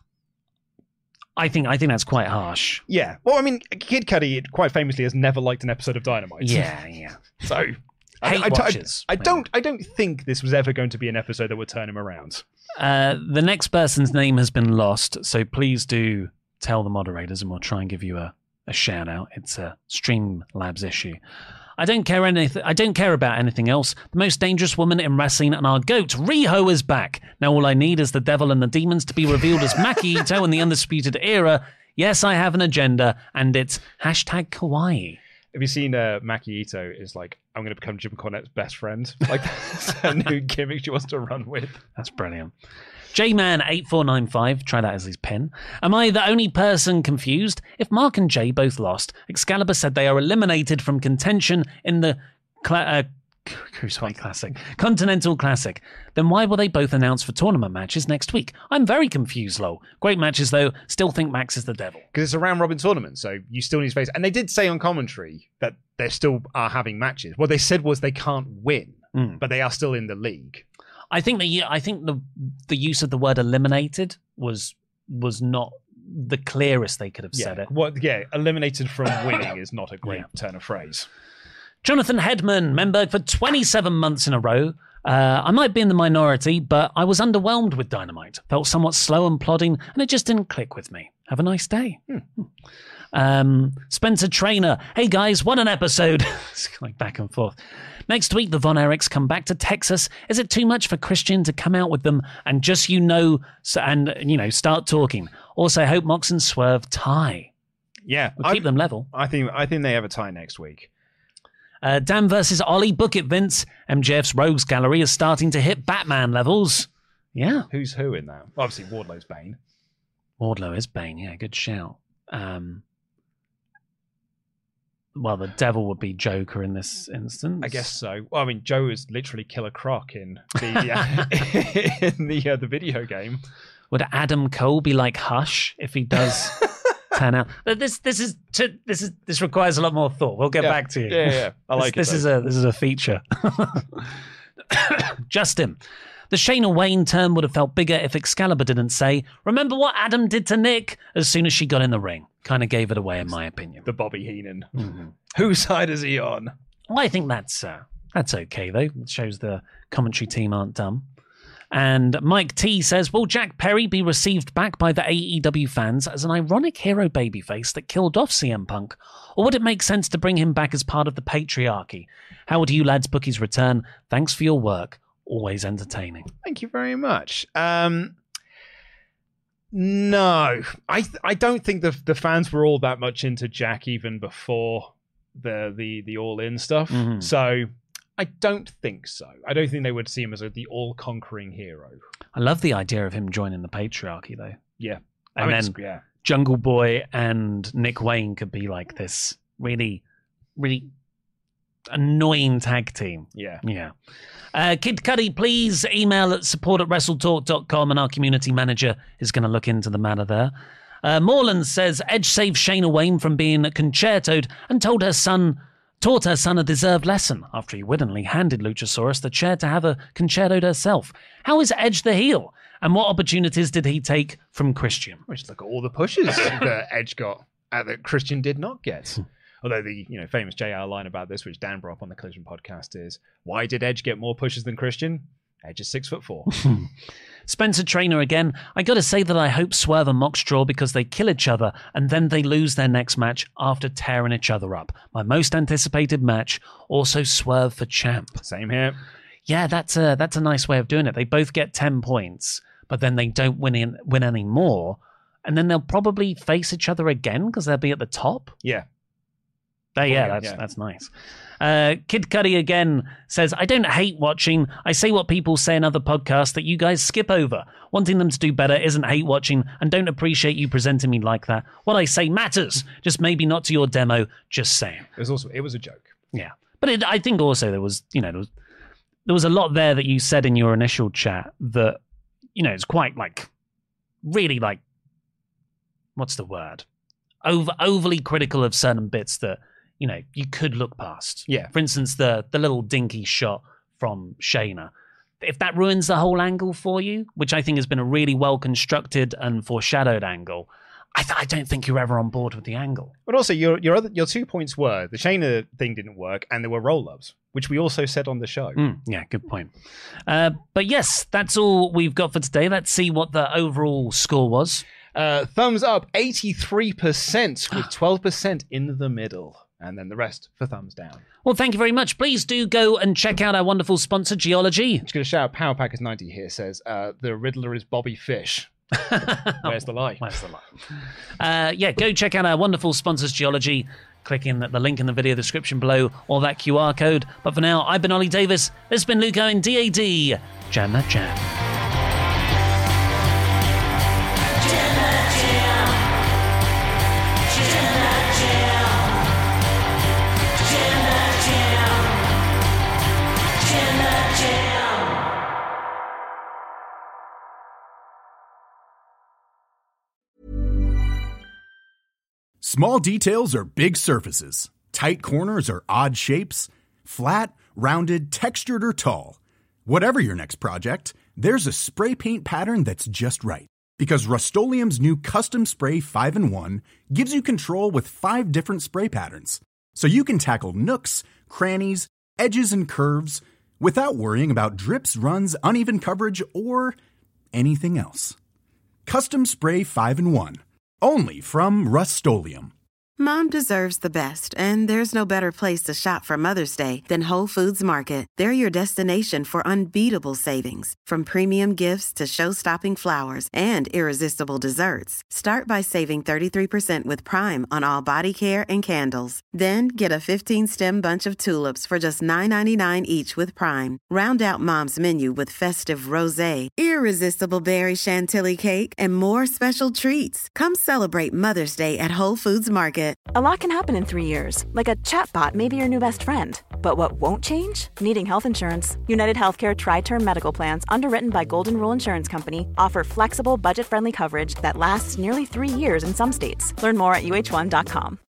G: I think I think that's quite harsh.
H: Yeah. Well, I mean, Kid Cudi quite famously has never liked an episode of Dynamite.
G: Yeah, yeah.
H: So
G: Hate
H: I, I,
G: watches.
H: I, I don't I don't think this was ever going to be an episode that would turn him around.
G: Uh, the next person's name has been lost, so please do tell the moderators and we'll try and give you a, a shout out. It's a Streamlabs issue. I don't care anything. I don't care about anything else. The most dangerous woman in wrestling and our GOAT, Riho, is back. Now all I need is the devil and the demons to be revealed as Maki Ito in the Undisputed Era. Yes, I have an agenda, and it's hashtag kawaii.
H: Have you seen uh, Maki Ito is like, I'm going to become Jim Cornette's best friend? Like, that's a new gimmick she wants to run with.
G: That's brilliant. J-Man eight four nine five, try that as his pin. Am I the only person confused? If Mark and Jay both lost, Excalibur said they are eliminated from contention in the cla- uh, Cruiserweight Classic, Continental Classic. Then why were they both announced for tournament matches next week? I'm very confused, lol. Great matches, though. Still think Max is the devil.
H: Because it's a round-robin tournament, so you still need to face... And they did say on commentary that they still are having matches. What they said was they can't win, mm. but they are still in the league.
G: I think the I think the the use of the word eliminated was was not the clearest they could have
H: yeah.
G: said it.
H: What, yeah, eliminated from winning is not a great yeah. turn of phrase.
G: Jonathan Hedman, Memberg for twenty-seven months in a row. Uh, I might be in the minority, but I was underwhelmed with Dynamite. Felt somewhat slow and plodding, and it just didn't click with me. Have a nice day. Hmm. Um, Spencer Trainer, hey guys, what an episode. It's like back and forth. Next week, the Von Erichs come back to Texas. Is it too much for Christian to come out with them and just, you know, and, you know, start talking? Also, I hope Mox and Swerve tie.
H: Yeah.
G: We'll keep them level.
H: I think I think they have a tie next week.
G: Uh, Dan versus Ollie, book it, Vince. M J F's Rogues Gallery is starting to hit Batman levels. Yeah.
H: Who's who in that? Obviously, Wardlow's Bane.
G: Wardlow is Bane, yeah, good shout. Um, well, the devil would be Joker in this instance.
H: I guess so. Well, I mean, Joe is literally Killer Croc in the uh, in the uh, the video game.
G: Would Adam Cole be like Hush if he does turn out? This this is to, this is this requires a lot more thought. We'll get
H: yeah.
G: back to you.
H: Yeah, yeah, I like
G: this,
H: it.
G: This though. is a this is a feature. Justin. The Shayna Wayne turn would have felt bigger if Excalibur didn't say, remember what Adam did to Nick as soon as she got in the ring. Kind of gave it away, in my opinion.
H: The Bobby Heenan.
G: Mm-hmm.
H: Whose side is he on?
G: Well, I think that's uh, that's okay, though. It shows the commentary team aren't dumb. And Mike T says, will Jack Perry be received back by the A E W fans as an ironic hero babyface that killed off C M Punk? Or would it make sense to bring him back as part of the patriarchy? How would you lads book his return? Thanks for your work. Always entertaining.
H: Thank you very much. Um, no, I th- I don't think the the fans were all that much into Jack even before the the the All In stuff. Mm-hmm. So I don't think so. I don't think they would see him as a, the all conquering hero.
G: I love the idea of him joining the patriarchy, though.
H: Yeah,
G: and
H: I mean,
G: then
H: yeah.
G: Jungle Boy and Nick Wayne could be like this really, really annoying tag team.
H: Yeah,
G: yeah. Uh, Kid Cuddy, please email at support at wrestletalk dot com and our community manager is going to look into the matter there. Uh, Morland says, Edge saved Shayna Wayne from being concertoed and told her son, taught her son a deserved lesson after he wittingly handed Luchasaurus the chair to have her concertoed herself. How is Edge the heel? And what opportunities did he take from Christian?
H: We just look at all the pushes that Edge got uh, that Christian did not get. Although the you know famous J R line about this, which Dan brought up on the Collision podcast, is why did Edge get more pushes than Christian? Edge is six foot four.
G: Spencer Trainer again. I got to say that I hope Swerve and Mox draw because they kill each other and then they lose their next match after tearing each other up. My most anticipated match. Also Swerve for champ.
H: Same here.
G: Yeah, that's a that's a nice way of doing it. They both get ten points, but then they don't win in, win any more, and then they'll probably face each other again because they'll be at the top.
H: Yeah.
G: But yeah, that's yeah. that's nice. Uh, Kid Cuddy again says, I don't hate watching. I say what people say in other podcasts that you guys skip over. Wanting them to do better isn't hate watching, and don't appreciate you presenting me like that. What I say matters, just maybe not to your demo, just saying.
H: It was also, it was a joke.
G: Yeah. But it, I think also there was, you know, there was, there was a lot there that you said in your initial chat that, you know, it's quite like, really like, what's the word? Over, overly critical of certain bits that, you know, you could look past.
H: Yeah.
G: For instance, the the little dinky shot from Shayna. If that ruins the whole angle for you, which I think has been a really well constructed and foreshadowed angle, I, th- I don't think you're ever on board with the angle.
H: But also, your your other your two points were the Shayna thing didn't work, and there were roll-ups, which we also said on the show.
G: Mm, yeah, good point. Uh, but yes, that's all we've got for today. Let's see what the overall score was.
H: Uh, thumbs up, eighty-three percent with twelve percent in the middle. And then the rest for thumbs down.
G: Well, thank you very much. Please do go and check out our wonderful sponsor, Geology.
H: I'm just going to shout out Power Packers ninety here says, uh, the Riddler is Bobby Fish. Where's the lie?
G: Where's the lie? Uh, yeah, go check out our wonderful sponsors, Geology. Click in the link in the video description below or that Q R code. But for now, I've been Ollie Davis. This has been Luke Owen, D A D. Jam that jam.
A: Small details are big surfaces. Tight corners are odd shapes. Flat, rounded, textured, or tall. Whatever your next project, there's a spray paint pattern that's just right. Because Rust-Oleum's new Custom Spray five in one gives you control with five different spray patterns. So you can tackle nooks, crannies, edges, and curves without worrying about drips, runs, uneven coverage, or anything else. Custom Spray five in one. Only from Rust-Oleum.
B: Mom deserves the best, and there's no better place to shop for Mother's Day than Whole Foods Market. They're your destination for unbeatable savings, from premium gifts to show-stopping flowers and irresistible desserts. Start by saving thirty-three percent with Prime on all body care and candles. Then get a fifteen-stem bunch of tulips for just nine ninety-nine each with Prime. Round out Mom's menu with festive rosé, irresistible berry chantilly cake, and more special treats. Come celebrate Mother's Day at Whole Foods Market.
J: A lot can happen in three years, like a chatbot may be your new best friend. But what won't change? Needing health insurance. United Healthcare Tri-Term Medical Plans, underwritten by Golden Rule Insurance Company, offer flexible, budget-friendly coverage that lasts nearly three years in some states. Learn more at U H one dot com.